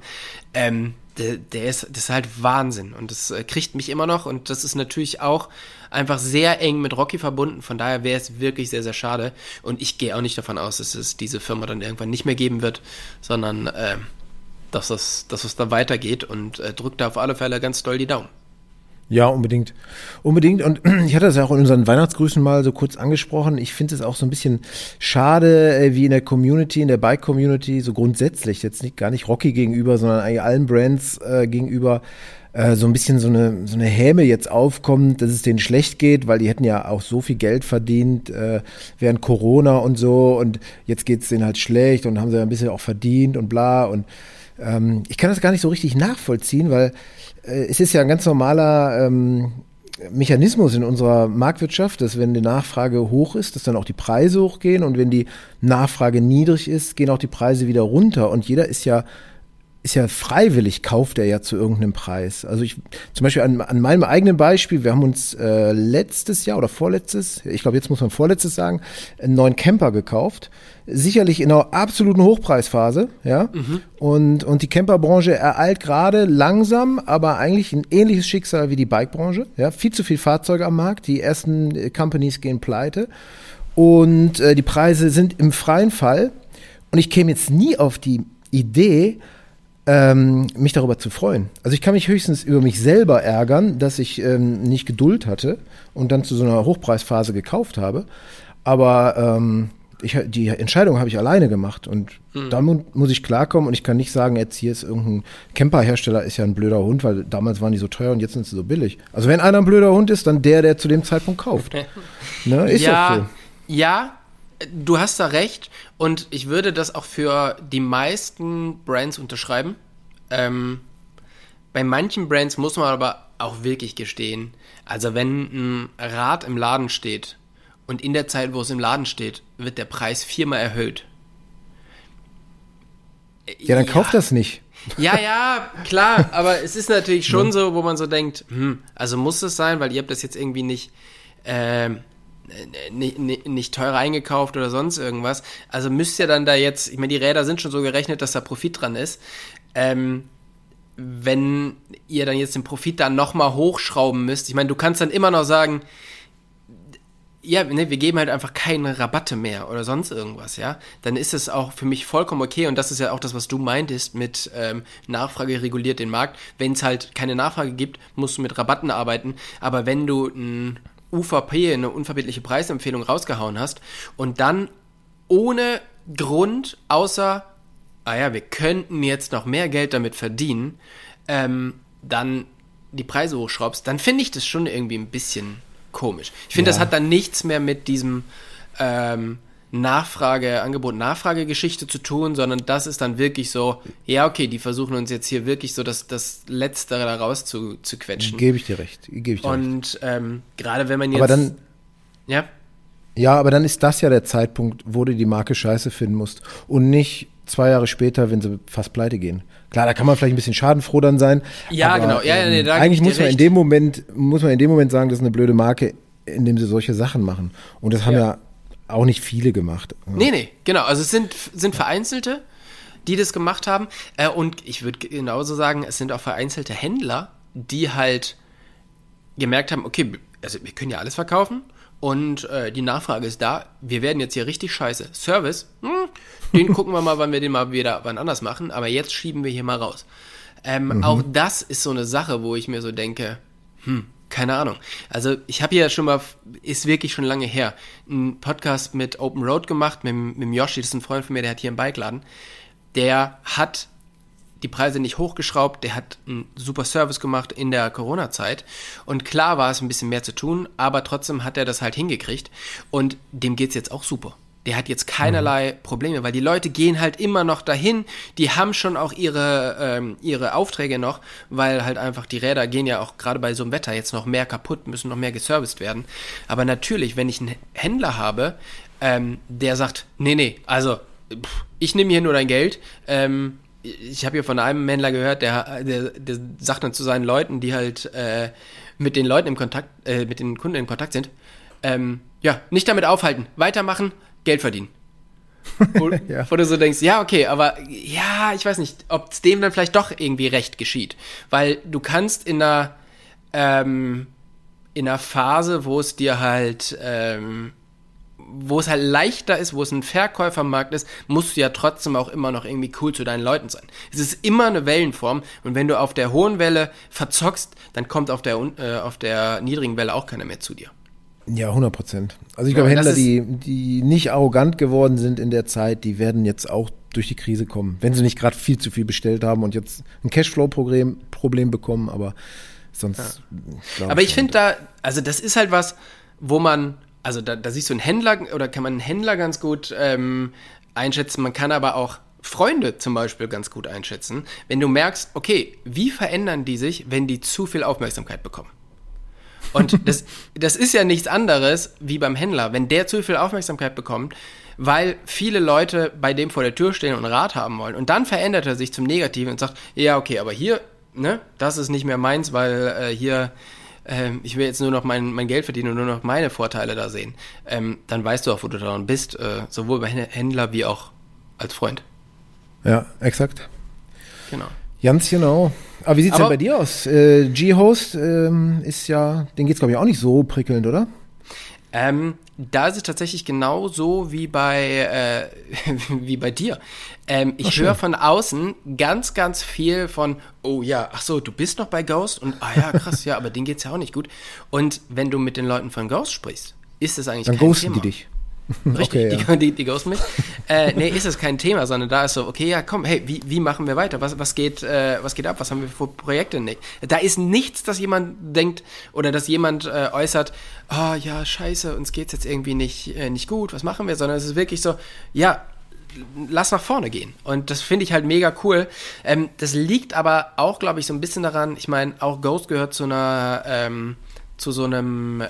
das ist halt Wahnsinn, und das kriegt mich immer noch, und das ist natürlich auch einfach sehr eng mit Rocky verbunden, von daher wäre es wirklich sehr, sehr schade, und ich gehe auch nicht davon aus, dass es diese Firma dann irgendwann nicht mehr geben wird, sondern dass es da weitergeht, und drückt da auf alle Fälle ganz doll die Daumen. Ja, unbedingt. Und ich hatte das ja auch in unseren Weihnachtsgrüßen mal so kurz angesprochen. Ich finde es auch so ein bisschen schade, wie in der Bike-Community, so grundsätzlich, jetzt gar nicht Rocky gegenüber, sondern eigentlich allen Brands gegenüber, so ein bisschen so eine Häme jetzt aufkommt, dass es denen schlecht geht, weil die hätten ja auch so viel Geld verdient während Corona und so, und jetzt geht es denen halt schlecht und haben sie ein bisschen auch verdient und bla, und ich kann das gar nicht so richtig nachvollziehen, weil es ist ja ein ganz normaler Mechanismus in unserer Marktwirtschaft, dass wenn die Nachfrage hoch ist, dass dann auch die Preise hochgehen, und wenn die Nachfrage niedrig ist, gehen auch die Preise wieder runter, und jeder ist ja freiwillig, kauft er ja zu irgendeinem Preis. Also zum Beispiel an meinem eigenen Beispiel, wir haben uns letztes Jahr oder vorletztes, ich glaube jetzt muss man vorletztes sagen, einen neuen Camper gekauft. Sicherlich in einer absoluten Hochpreisphase, ja. Und die Camperbranche ereilt gerade langsam, aber eigentlich ein ähnliches Schicksal wie die Bikebranche. Ja, viel zu viel Fahrzeuge am Markt, die ersten Companies gehen pleite, und die Preise sind im freien Fall. Und ich käme jetzt nie auf die Idee, mich darüber zu freuen. Also ich kann mich höchstens über mich selber ärgern, dass ich nicht Geduld hatte und dann zu so einer Hochpreisphase gekauft habe. Aber die Entscheidung habe ich alleine gemacht, und damit muss ich klarkommen, und ich kann nicht sagen, jetzt hier ist irgendein Camperhersteller, ist ja ein blöder Hund, weil damals waren die so teuer und jetzt sind sie so billig. Also wenn einer ein blöder Hund ist, dann der zu dem Zeitpunkt kauft. Ne? Ist ja so. Ja, du hast da recht, und ich würde das auch für die meisten Brands unterschreiben. Bei manchen Brands muss man aber auch wirklich gestehen, also wenn ein Rad im Laden steht und in der Zeit, wo es im Laden steht, wird der Preis 4-mal erhöht. Ja, dann kauft das nicht. Ja, klar, aber es ist natürlich schon so, wo man so denkt, also muss es sein, weil ihr habt das jetzt irgendwie nicht teurer eingekauft oder sonst irgendwas. Also müsst ihr dann da jetzt, ich meine, die Räder sind schon so gerechnet, dass da Profit dran ist. Wenn ihr dann jetzt den Profit dann nochmal hochschrauben müsst, ich meine, du kannst dann immer noch sagen, ja, ne, wir geben halt einfach keine Rabatte mehr oder sonst irgendwas, ja, dann ist es auch für mich vollkommen okay, und das ist ja auch das, was du meintest mit Nachfrage reguliert den Markt. Wenn es halt keine Nachfrage gibt, musst du mit Rabatten arbeiten, aber wenn du ein UVP, eine unverbindliche Preisempfehlung rausgehauen hast und dann ohne Grund, außer, wir könnten jetzt noch mehr Geld damit verdienen, dann die Preise hochschraubst, dann finde ich das schon irgendwie ein bisschen komisch. Ich finde, das hat dann nichts mehr mit diesem Angebot-Nachfrage-Geschichte zu tun, sondern das ist dann wirklich so, ja, okay, die versuchen uns jetzt hier wirklich so das Letztere da raus zu quetschen. Gebe ich dir recht. Und gerade wenn man jetzt... Aber dann, ja? Ja, aber dann ist das ja der Zeitpunkt, wo du die Marke scheiße finden musst, und nicht 2 Jahre später, wenn sie fast pleite gehen. Klar, da kann man vielleicht ein bisschen schadenfroh dann sein. Ja, aber, genau. Da eigentlich muss man in dem Moment sagen, das ist eine blöde Marke, indem sie solche Sachen machen. Und das haben ja auch nicht viele gemacht. Nee, genau. Also es sind Vereinzelte, die das gemacht haben. Und ich würde genauso sagen, es sind auch vereinzelte Händler, die halt gemerkt haben, okay, also wir können ja alles verkaufen, und die Nachfrage ist da. Wir werden jetzt hier richtig scheiße. Service, den gucken wir mal, wann wir den mal wieder wann anders machen, aber jetzt schieben wir hier mal raus. Auch das ist so eine Sache, wo ich mir so denke, keine Ahnung. Also ich habe hier schon mal, ist wirklich schon lange her, einen Podcast mit Open Road gemacht, mit dem Yoshi, das ist ein Freund von mir, der hat hier einen Bikeladen. Der hat die Preise nicht hochgeschraubt, der hat einen super Service gemacht in der Corona-Zeit und klar war es ein bisschen mehr zu tun, aber trotzdem hat er das halt hingekriegt und dem geht's jetzt auch super. Der hat jetzt keinerlei Probleme, weil die Leute gehen halt immer noch dahin, die haben schon auch ihre Aufträge noch, weil halt einfach die Räder gehen ja auch gerade bei so einem Wetter jetzt noch mehr kaputt, müssen noch mehr geserviced werden. Aber natürlich, wenn ich einen Händler habe, der sagt, nee, also ich nehme hier nur dein Geld, ich habe hier von einem Händler gehört, der sagt dann zu seinen Leuten, die halt mit den Leuten mit den Kunden in Kontakt sind, nicht damit aufhalten, weitermachen, Geld verdienen. Ja. Wo du so denkst, ja, okay, aber ja, ich weiß nicht, ob es dem dann vielleicht doch irgendwie recht geschieht. Weil du kannst in einer Phase, wo es dir halt wo es halt leichter ist, wo es ein Verkäufermarkt ist, musst du ja trotzdem auch immer noch irgendwie cool zu deinen Leuten sein. Es ist immer eine Wellenform und wenn du auf der hohen Welle verzockst, dann kommt auf der niedrigen Welle auch keiner mehr zu dir. Ja, 100%. Also ich glaube, Händler, die nicht arrogant geworden sind in der Zeit, die werden jetzt auch durch die Krise kommen, wenn sie nicht gerade viel zu viel bestellt haben und jetzt ein Cashflow-Problem bekommen, aber sonst Aber ich finde also das ist halt was, wo man, also da siehst du einen Händler oder kann man einen Händler ganz gut einschätzen, man kann aber auch Freunde zum Beispiel ganz gut einschätzen, wenn du merkst, okay, wie verändern die sich, wenn die zu viel Aufmerksamkeit bekommen? Und das ist ja nichts anderes wie beim Händler, wenn der zu viel Aufmerksamkeit bekommt, weil viele Leute bei dem vor der Tür stehen und Rat haben wollen. Und dann verändert er sich zum Negativen und sagt, ja, okay, aber hier, ne, das ist nicht mehr meins, weil hier, ich will jetzt nur noch mein Geld verdienen und nur noch meine Vorteile da sehen. Dann weißt du auch, wo du daran bist, sowohl bei Händler wie auch als Freund. Ja, exakt. Genau. Ganz genau. Aber wie sieht's denn bei dir aus? G-Host ist ja, den geht's glaube ich auch nicht so prickelnd, oder? Da ist es tatsächlich genau so wie bei dir. Ich höre von außen ganz, ganz viel von, oh ja, ach so, du bist noch bei Ghost und ja, krass, ja, aber denen geht's ja auch nicht gut. Und wenn du mit den Leuten von Ghost sprichst, ist es eigentlich dann kein ghosten Thema. Die dich. Richtig, Okay, die ghosten mich. Nee, ist es kein Thema, sondern da ist so, okay, ja, komm, hey, wie machen wir weiter? Was geht ab? Was haben wir für Projekte? Nee. Da ist nichts, dass jemand denkt oder dass jemand äußert, oh ja, scheiße, uns geht's jetzt irgendwie nicht gut, was machen wir? Sondern es ist wirklich so, ja, lass nach vorne gehen. Und das finde ich halt mega cool. Das liegt aber auch, glaube ich, so ein bisschen daran, ich meine, auch Ghost gehört zu so einem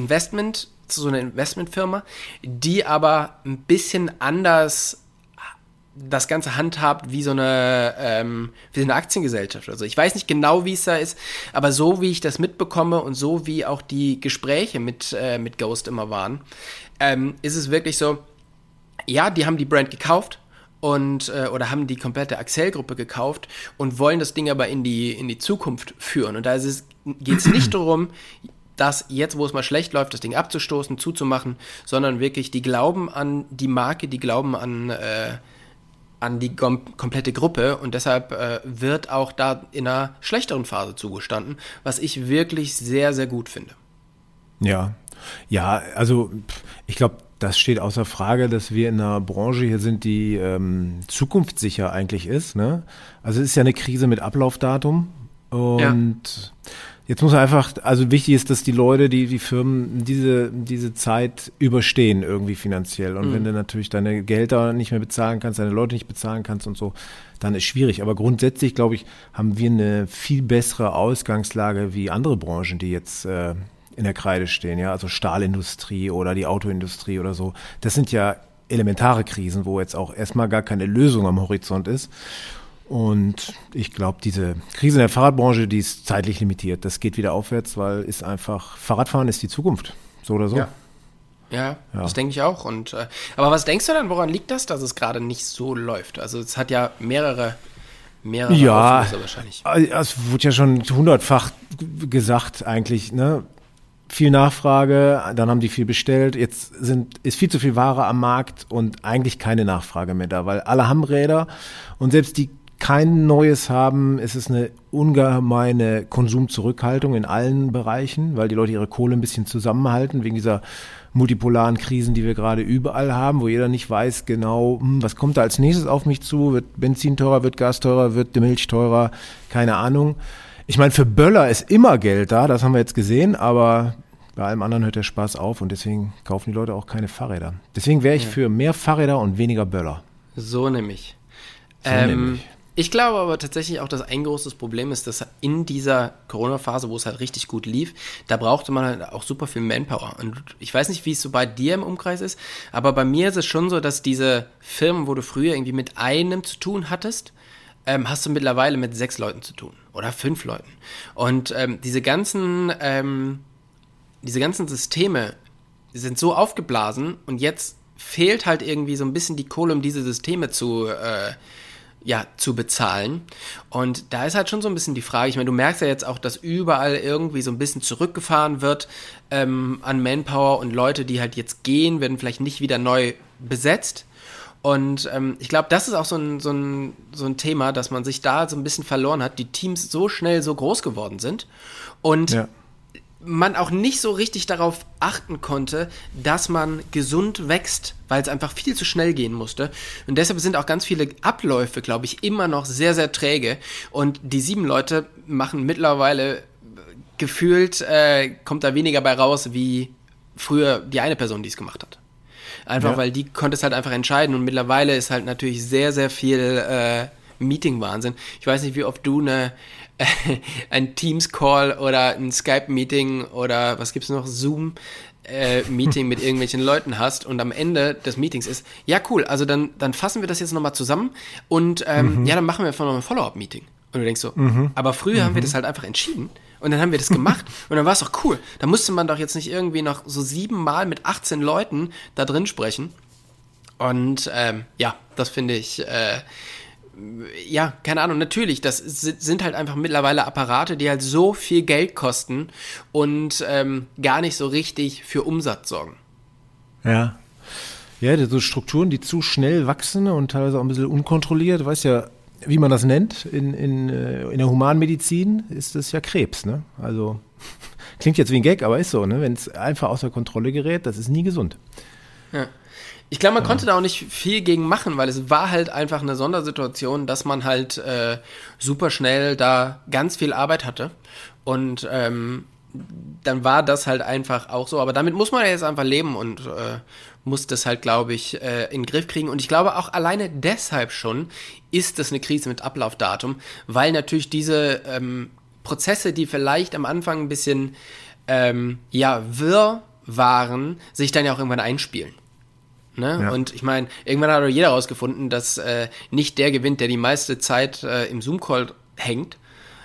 Investmentfirma, die aber ein bisschen anders das Ganze handhabt wie so eine Aktiengesellschaft. Also ich weiß nicht genau, wie es da ist, aber so wie ich das mitbekomme und so wie auch die Gespräche mit Ghost immer waren, ist es wirklich so, ja, die haben die Brand gekauft und oder haben die komplette Axel-Gruppe gekauft und wollen das Ding aber in die Zukunft führen. Und da geht es nicht darum, dass jetzt, wo es mal schlecht läuft, das Ding abzustoßen, zuzumachen, sondern wirklich, die glauben an die Marke, die glauben an die komplette Gruppe und deshalb wird auch da in einer schlechteren Phase zugestanden, was ich wirklich sehr, sehr gut finde. Ja, also ich glaube, das steht außer Frage, dass wir in einer Branche hier sind, die zukunftssicher eigentlich ist. Ne? Also es ist ja eine Krise mit Ablaufdatum und jetzt muss man einfach, also wichtig ist, dass die Leute, die Firmen diese Zeit überstehen irgendwie finanziell. Und wenn du natürlich deine Gehälter nicht mehr bezahlen kannst, deine Leute nicht bezahlen kannst und so, dann ist schwierig. Aber grundsätzlich, glaube ich, haben wir eine viel bessere Ausgangslage wie andere Branchen, die jetzt in der Kreide stehen. Ja, also Stahlindustrie oder die Autoindustrie oder so. Das sind ja elementare Krisen, wo jetzt auch erstmal gar keine Lösung am Horizont ist. Und ich glaube, diese Krise in der Fahrradbranche, die ist zeitlich limitiert. Das geht wieder aufwärts, weil ist einfach, Fahrradfahren ist die Zukunft. So oder so. Ja, das denke ich auch. Und aber was denkst du dann, woran liegt das, dass es gerade nicht so läuft? Also es hat ja mehrere Auslöser wahrscheinlich. Es wurde ja schon 100-fach gesagt eigentlich, ne? viel Nachfrage, dann haben die viel bestellt, jetzt ist viel zu viel Ware am Markt und eigentlich keine Nachfrage mehr da, weil alle haben Räder und selbst die kein Neues haben, ist es eine ungemeine Konsumzurückhaltung in allen Bereichen, weil die Leute ihre Kohle ein bisschen zusammenhalten, wegen dieser multipolaren Krisen, die wir gerade überall haben, wo jeder nicht weiß genau, was kommt da als nächstes auf mich zu, wird Benzin teurer, wird Gas teurer, wird die Milch teurer, keine Ahnung. Ich meine, für Böller ist immer Geld da, das haben wir jetzt gesehen, aber bei allem anderen hört der Spaß auf und deswegen kaufen die Leute auch keine Fahrräder. Deswegen wäre ich für mehr Fahrräder und weniger Böller. So nämlich. Ich glaube aber tatsächlich auch, dass ein großes Problem ist, dass in dieser Corona-Phase, wo es halt richtig gut lief, da brauchte man halt auch super viel Manpower. Und ich weiß nicht, wie es so bei dir im Umkreis ist, aber bei mir ist es schon so, dass diese Firmen, wo du früher irgendwie mit einem zu tun hattest, hast du mittlerweile mit 6 Leuten zu tun oder 5 Leuten. Und diese ganzen Systeme sind so aufgeblasen und jetzt fehlt halt irgendwie so ein bisschen die Kohle, um diese Systeme zu bezahlen. Und da ist halt schon so ein bisschen die Frage, ich meine, du merkst ja jetzt auch, dass überall irgendwie so ein bisschen zurückgefahren wird an Manpower und Leute, die halt jetzt gehen, werden vielleicht nicht wieder neu besetzt. Und ich glaube, das ist auch so ein Thema, dass man sich da so ein bisschen verloren hat, die Teams so schnell so groß geworden sind und man auch nicht so richtig darauf achten konnte, dass man gesund wächst, weil es einfach viel zu schnell gehen musste. Und deshalb sind auch ganz viele Abläufe, glaube ich, immer noch sehr, sehr träge. Und die 7 Leute machen mittlerweile gefühlt, kommt da weniger bei raus, wie früher die eine Person, die es gemacht hat. Einfach, weil die konnte es halt einfach entscheiden. Und mittlerweile ist halt natürlich sehr, sehr viel Meeting-Wahnsinn. Ich weiß nicht, wie oft du ein Teams-Call oder ein Skype-Meeting oder was gibt's noch, Zoom-Meeting mit irgendwelchen Leuten hast und am Ende des Meetings ist, ja cool, also dann fassen wir das jetzt nochmal zusammen und dann machen wir einfach noch ein Follow-up-Meeting. Und du denkst so, aber früher haben wir das halt einfach entschieden und dann haben wir das gemacht und dann war es doch cool. Da musste man doch jetzt nicht irgendwie noch so 7 Mal mit 18 Leuten da drin sprechen. Und das finde ich keine Ahnung, natürlich, das sind halt einfach mittlerweile Apparate, die halt so viel Geld kosten und gar nicht so richtig für Umsatz sorgen. Ja, so Strukturen, die zu schnell wachsen und teilweise auch ein bisschen unkontrolliert, du weißt ja, wie man das nennt, in der Humanmedizin ist das ja Krebs, ne? Also, klingt jetzt wie ein Gag, aber ist so, ne? Wenn es einfach außer Kontrolle gerät, das ist nie gesund. Ja. Ich glaube, man konnte da auch nicht viel gegen machen, weil es war halt einfach eine Sondersituation, dass man halt super schnell da ganz viel Arbeit hatte und dann war das halt einfach auch so. Aber damit muss man ja jetzt einfach leben und muss das halt, glaube ich, in den Griff kriegen. Und ich glaube auch alleine deshalb schon ist das eine Krise mit Ablaufdatum, weil natürlich diese Prozesse, die vielleicht am Anfang ein bisschen wirr waren, sich dann ja auch irgendwann einspielen. Ne? Ja. Und ich meine, irgendwann hat doch jeder rausgefunden, dass nicht der gewinnt, der die meiste Zeit im Zoom-Call hängt.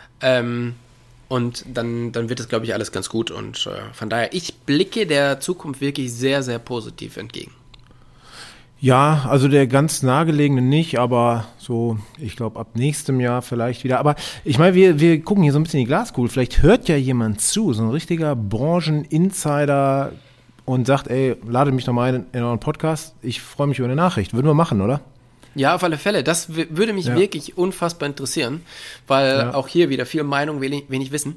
Und dann wird das, glaube ich, alles ganz gut. Und von daher, ich blicke der Zukunft wirklich sehr, sehr positiv entgegen. Ja, also der ganz nahegelegene nicht, aber so, ich glaube, ab nächstem Jahr vielleicht wieder. Aber ich meine, wir gucken hier so ein bisschen in die Glaskugel. Vielleicht hört ja jemand zu, so ein richtiger Brancheninsider und sagt, ey, ladet mich doch mal in euren Podcast. Ich freue mich über eine Nachricht. Würden wir machen, oder? Ja, auf alle Fälle. Das würde mich wirklich unfassbar interessieren, weil auch hier wieder viel Meinung, wenig Wissen.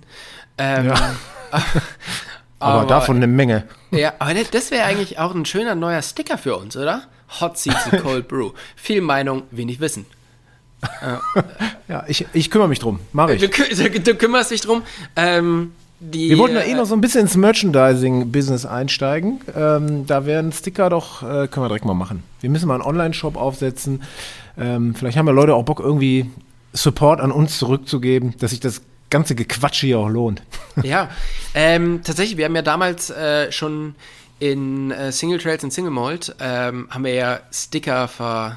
Aber davon eine Menge. Ja, aber das wäre eigentlich auch ein schöner neuer Sticker für uns, oder? Hot Seats and Cold Brew. Viel Meinung, wenig Wissen. Ja, ich kümmere mich drum. Mach ich. Du kümmerst dich drum. Wir wollten ja noch so ein bisschen ins Merchandising-Business einsteigen. Da wären Sticker doch, können wir direkt mal machen. Wir müssen mal einen Online-Shop aufsetzen. Vielleicht haben ja Leute auch Bock, irgendwie Support an uns zurückzugeben, dass sich das ganze Gequatsch hier auch lohnt. Ja, tatsächlich, wir haben ja damals schon in Single Trails und Single Malt haben wir ja Sticker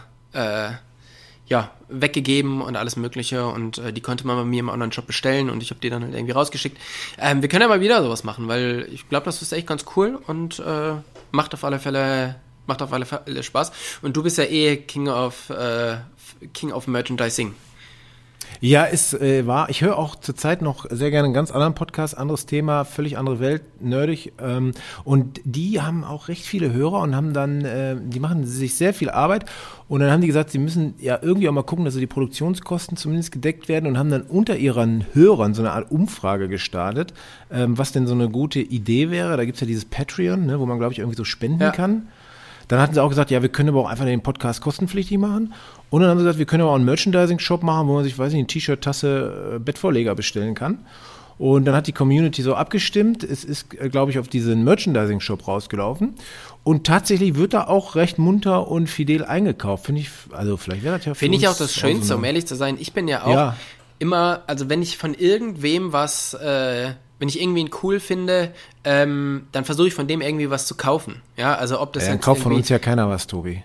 weggegeben und alles Mögliche und die konnte man bei mir im Online-Shop bestellen und ich habe die dann halt irgendwie rausgeschickt. Wir können ja mal wieder sowas machen, weil ich glaube, das ist echt ganz cool und macht auf alle Fälle Spaß. Und du bist ja King of Merchandising. Ja, es war. Ich höre auch zurzeit noch sehr gerne einen ganz anderen Podcast, anderes Thema, völlig andere Welt, nerdig. Und die haben auch recht viele Hörer und haben dann, die machen sich sehr viel Arbeit. Und dann haben die gesagt, sie müssen ja irgendwie auch mal gucken, dass so die Produktionskosten zumindest gedeckt werden und haben dann unter ihren Hörern so eine Art Umfrage gestartet, was denn so eine gute Idee wäre. Da gibt's ja dieses Patreon, ne, wo man, glaube ich, irgendwie so spenden kann. Dann hatten sie auch gesagt, ja, wir können aber auch einfach den Podcast kostenpflichtig machen. Und dann haben sie gesagt, wir können aber auch einen Merchandising-Shop machen, wo man sich, weiß nicht, ein T-Shirt, Tasse, Bettvorleger bestellen kann. Und dann hat die Community so abgestimmt. Es ist, glaube ich, auf diesen Merchandising-Shop rausgelaufen. Und tatsächlich wird da auch recht munter und fidel eingekauft. Finde ich, also vielleicht wäre das ja für Finde uns ich auch das Schönste, so um ehrlich zu sein. Ich bin ja auch immer, also wenn ich von irgendwem was, wenn ich irgendwie ihn cool finde, dann versuche ich von dem irgendwie was zu kaufen. Ja, also ob das dann kauft von uns ja keiner was, Tobi.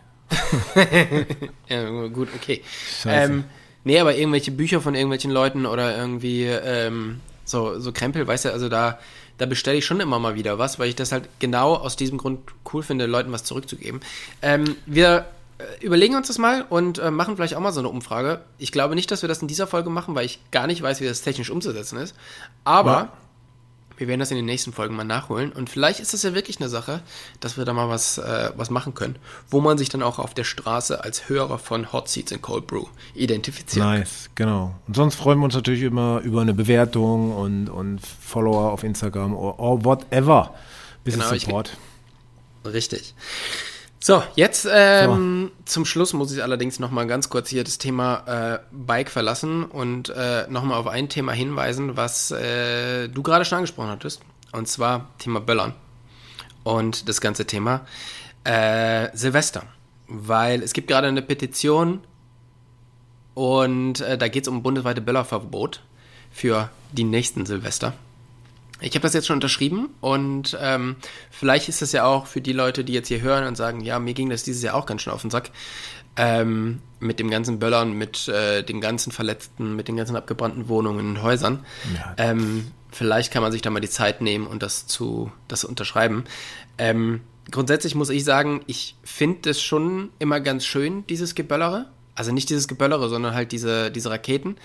Ja, gut, okay. Nee, aber irgendwelche Bücher von irgendwelchen Leuten oder irgendwie so Krempel, weißt du, also da bestelle ich schon immer mal wieder was, weil ich das halt genau aus diesem Grund cool finde, Leuten was zurückzugeben. Wir überlegen uns das mal und machen vielleicht auch mal so eine Umfrage. Ich glaube nicht, dass wir das in dieser Folge machen, weil ich gar nicht weiß, wie das technisch umzusetzen ist. Aber wir werden das in den nächsten Folgen mal nachholen. Und vielleicht ist das ja wirklich eine Sache, dass wir da mal was machen können, wo man sich dann auch auf der Straße als Hörer von Hot Seats and Cold Brew identifiziert. Nice, genau. Und sonst freuen wir uns natürlich immer über eine Bewertung und Follower auf Instagram or whatever. Business Support. Richtig. So, jetzt zum Schluss muss ich allerdings noch mal ganz kurz hier das Thema Bike verlassen und noch mal auf ein Thema hinweisen, was du gerade schon angesprochen hattest, und zwar Thema Böllern und das ganze Thema Silvester, weil es gibt gerade eine Petition und da geht es um bundesweite Böllerverbot für die nächsten Silvester. Ich habe das jetzt schon unterschrieben und vielleicht ist das ja auch für die Leute, die jetzt hier hören und sagen, ja, mir ging das dieses Jahr auch ganz schön auf den Sack, mit dem ganzen Böllern, mit den ganzen Verletzten, mit den ganzen abgebrannten Wohnungen und Häusern. Ja. Vielleicht kann man sich da mal die Zeit nehmen und das unterschreiben. Grundsätzlich muss ich sagen, ich finde es schon immer ganz schön, dieses Geböllere. Also nicht dieses Geböllere, sondern halt diese Raketen.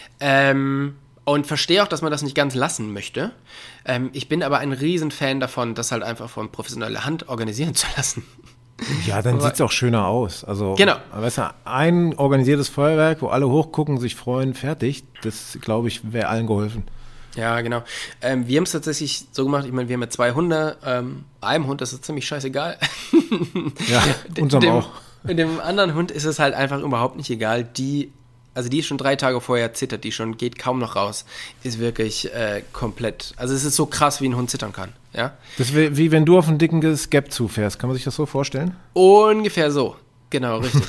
Und verstehe auch, dass man das nicht ganz lassen möchte. Ich bin aber ein Riesenfan davon, das halt einfach von professioneller Hand organisieren zu lassen. Ja, dann sieht es auch schöner aus. Also, genau. Weißt du, ein organisiertes Feuerwerk, wo alle hochgucken, sich freuen, fertig, das, glaube ich, wäre allen geholfen. Ja, genau. Wir haben es tatsächlich so gemacht, ich meine, wir haben ja 2 Hunde. Einem Hund ist es ziemlich scheißegal. Ja, unserem auch. Dem anderen Hund ist es halt einfach überhaupt nicht egal. Die ist schon 3 Tage vorher, zittert die schon, geht kaum noch raus. Ist wirklich komplett, also es ist so krass, wie ein Hund zittern kann. Ja? Das ist wie wenn du auf einen dicken Skep zufährst. Kann man sich das so vorstellen? Ungefähr so, genau, richtig.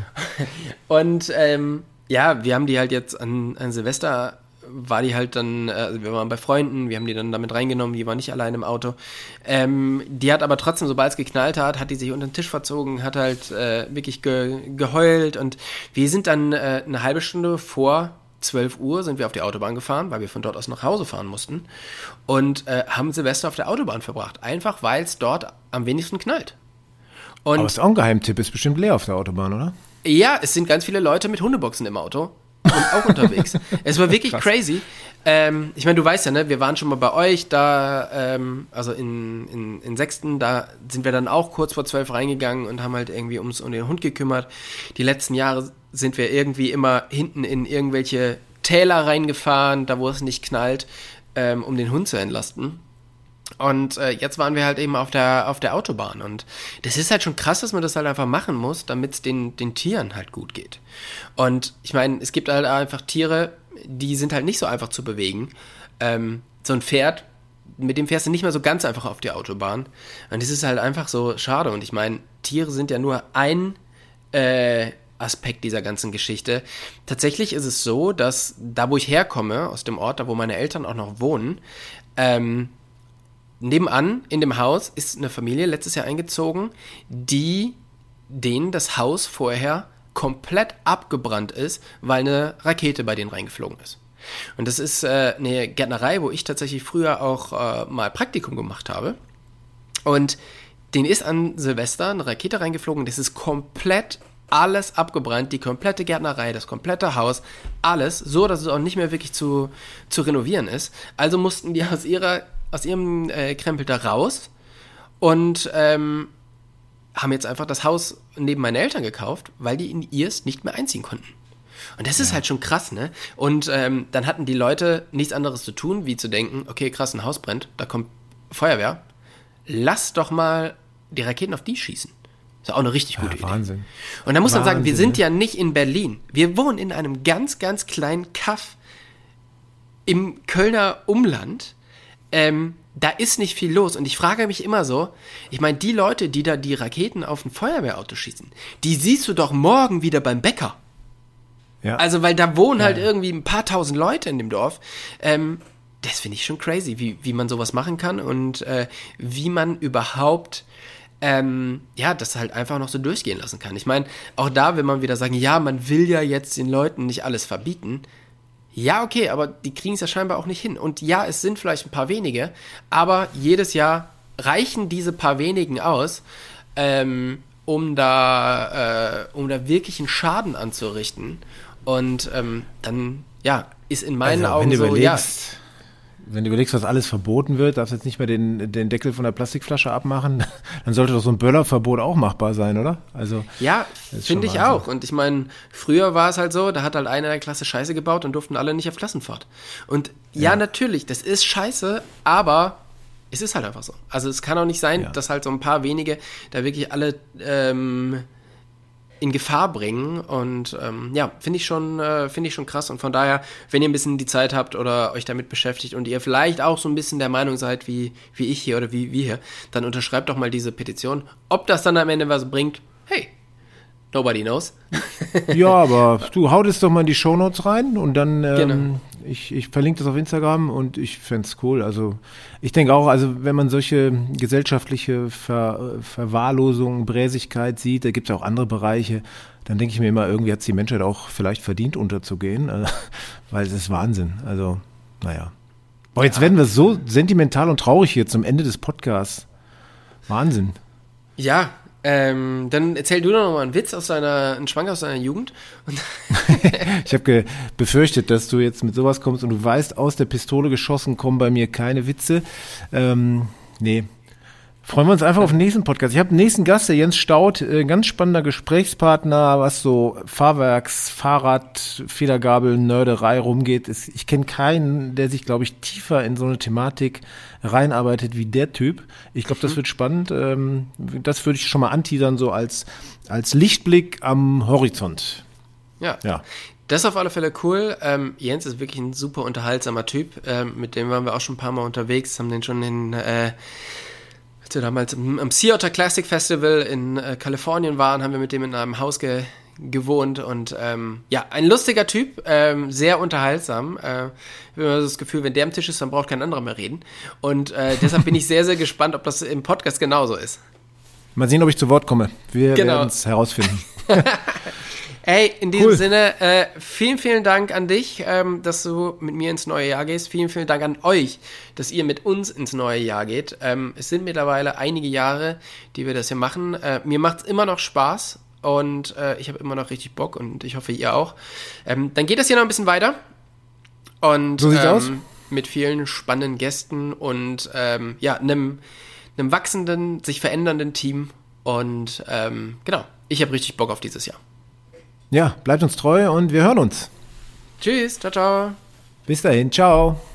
Und ja, wir haben die halt jetzt an Silvester, war die halt dann, wir waren bei Freunden, wir haben die dann damit reingenommen, die war nicht allein im Auto. Die hat aber trotzdem, sobald es geknallt hat die sich unter den Tisch verzogen, hat halt wirklich geheult und wir sind dann eine halbe Stunde vor 12 Uhr sind wir auf die Autobahn gefahren, weil wir von dort aus nach Hause fahren mussten und haben Silvester auf der Autobahn verbracht, einfach weil es dort am wenigsten knallt. Und aber ist auch ein Geheimtipp, ist bestimmt leer auf der Autobahn, oder? Ja, es sind ganz viele Leute mit Hundeboxen im Auto. Und auch unterwegs. Es war wirklich crazy. Ich meine, du weißt ja, ne, wir waren schon mal bei euch, da, also in Sechsten, da sind wir dann auch kurz vor 12 reingegangen und haben halt irgendwie um den Hund gekümmert. Die letzten Jahre sind wir irgendwie immer hinten in irgendwelche Täler reingefahren, da wo es nicht knallt, um den Hund zu entlasten. Und jetzt waren wir halt eben auf der Autobahn und das ist halt schon krass, dass man das halt einfach machen muss, damit es den Tieren halt gut geht. Und ich meine, es gibt halt einfach Tiere, die sind halt nicht so einfach zu bewegen. So ein Pferd, mit dem fährst du nicht mehr so ganz einfach auf die Autobahn. Und das ist halt einfach so schade. Und ich meine, Tiere sind ja nur ein Aspekt dieser ganzen Geschichte. Tatsächlich ist es so, dass da, wo ich herkomme, aus dem Ort, da wo meine Eltern auch noch wohnen, nebenan in dem Haus ist eine Familie letztes Jahr eingezogen, denen das Haus vorher komplett abgebrannt ist, weil eine Rakete bei denen reingeflogen ist. Und das ist eine Gärtnerei, wo ich tatsächlich früher auch mal Praktikum gemacht habe. Und denen ist an Silvester eine Rakete reingeflogen, das ist komplett alles abgebrannt, die komplette Gärtnerei, das komplette Haus, alles, so dass es auch nicht mehr wirklich zu renovieren ist. Also mussten die aus ihrem Krempel da raus und haben jetzt einfach das Haus neben meinen Eltern gekauft, weil die in ihrs nicht mehr einziehen konnten. Und das ist halt schon krass, ne? Und dann hatten die Leute nichts anderes zu tun, wie zu denken, okay, krass, ein Haus brennt, da kommt Feuerwehr, lass doch mal die Raketen auf die schießen. Das ist auch eine richtig gute Idee. Wahnsinn. Und da muss man sagen, wir sind ja nicht in Berlin. Wir wohnen in einem ganz, ganz kleinen Kaff im Kölner Umland. Da ist nicht viel los. Und ich frage mich immer so, ich meine, die Leute, die da die Raketen auf ein Feuerwehrauto schießen, die siehst du doch morgen wieder beim Bäcker. Ja. Also, weil da wohnen halt irgendwie ein paar tausend Leute in dem Dorf. Das finde ich schon crazy, wie man sowas machen kann und wie man überhaupt das halt einfach noch so durchgehen lassen kann. Ich meine, auch da will man wieder sagen, ja, man will ja jetzt den Leuten nicht alles verbieten. Ja, okay, aber die kriegen es ja scheinbar auch nicht hin. Und ja, es sind vielleicht ein paar wenige, aber jedes Jahr reichen diese paar wenigen aus, um da wirklich einen Schaden anzurichten. Und dann, ist in meinen Augen so, wenn du überlegst, was alles verboten wird, darfst du jetzt nicht mehr den Deckel von der Plastikflasche abmachen, dann sollte doch so ein Böllerverbot auch machbar sein, oder? Also ja, finde ich auch. Und ich meine, früher war es halt so, da hat halt einer in der Klasse Scheiße gebaut und durften alle nicht auf Klassenfahrt. Und ja, natürlich, das ist scheiße, aber es ist halt einfach so. Also es kann auch nicht sein, dass halt so ein paar wenige da wirklich alle in Gefahr bringen und finde ich schon krass und von daher, wenn ihr ein bisschen die Zeit habt oder euch damit beschäftigt und ihr vielleicht auch so ein bisschen der Meinung seid, wie ich hier oder wie wir hier, dann unterschreibt doch mal diese Petition. Ob das dann am Ende was bringt, hey, nobody knows. Ja, aber du hau das doch mal in die Shownotes rein und dann Genau. Ich verlinke das auf Instagram und ich fände es cool. Also ich denke auch, also wenn man solche gesellschaftliche Verwahrlosung, Bräsigkeit sieht, da gibt es auch andere Bereiche, dann denke ich mir immer, irgendwie hat es die Menschheit auch vielleicht verdient, unterzugehen, weil es ist Wahnsinn. Also, naja. Boah, jetzt werden wir so sentimental und traurig hier zum Ende des Podcasts. Wahnsinn. Ja, dann erzähl du doch noch mal einen Witz einen Schwank aus deiner Jugend. Und ich habe befürchtet, dass du jetzt mit sowas kommst und du weißt, aus der Pistole geschossen kommen bei mir keine Witze. Nee. Freuen wir uns einfach auf den nächsten Podcast. Ich habe den nächsten Gast, der Jens Staudt, ganz spannender Gesprächspartner, was so Fahrwerks-, Fahrrad-, Federgabel, Nörderei rumgeht. Ich kenne keinen, der sich, glaube ich, tiefer in so eine Thematik reinarbeitet wie der Typ. Ich glaube, das wird spannend. Das würde ich schon mal anteasern, so als Lichtblick am Horizont. Ja. Das ist auf alle Fälle cool. Jens ist wirklich ein super unterhaltsamer Typ. Mit dem waren wir auch schon ein paar Mal unterwegs, haben den schon als wir damals am Sea Otter Classic Festival in Kalifornien waren, haben wir mit dem in einem Haus gewohnt und ein lustiger Typ, sehr unterhaltsam. Ich habe immer das Gefühl, wenn der am Tisch ist, dann braucht kein anderer mehr reden. Und deshalb bin ich sehr, sehr gespannt, ob das im Podcast genauso ist. Mal sehen, ob ich zu Wort komme. Wir werden es herausfinden. Hey, in diesem Sinne, vielen, vielen Dank an dich, dass du mit mir ins neue Jahr gehst. Vielen, vielen Dank an euch, dass ihr mit uns ins neue Jahr geht. Es sind mittlerweile einige Jahre, die wir das hier machen. Mir macht es immer noch Spaß und ich habe immer noch richtig Bock und ich hoffe, ihr auch. Dann geht das hier noch ein bisschen weiter. Und so sieht's aus. Mit vielen spannenden Gästen und einem wachsenden, sich verändernden Team. Und ich habe richtig Bock auf dieses Jahr. Ja, bleibt uns treu und wir hören uns. Tschüss, ciao, ciao. Bis dahin, ciao.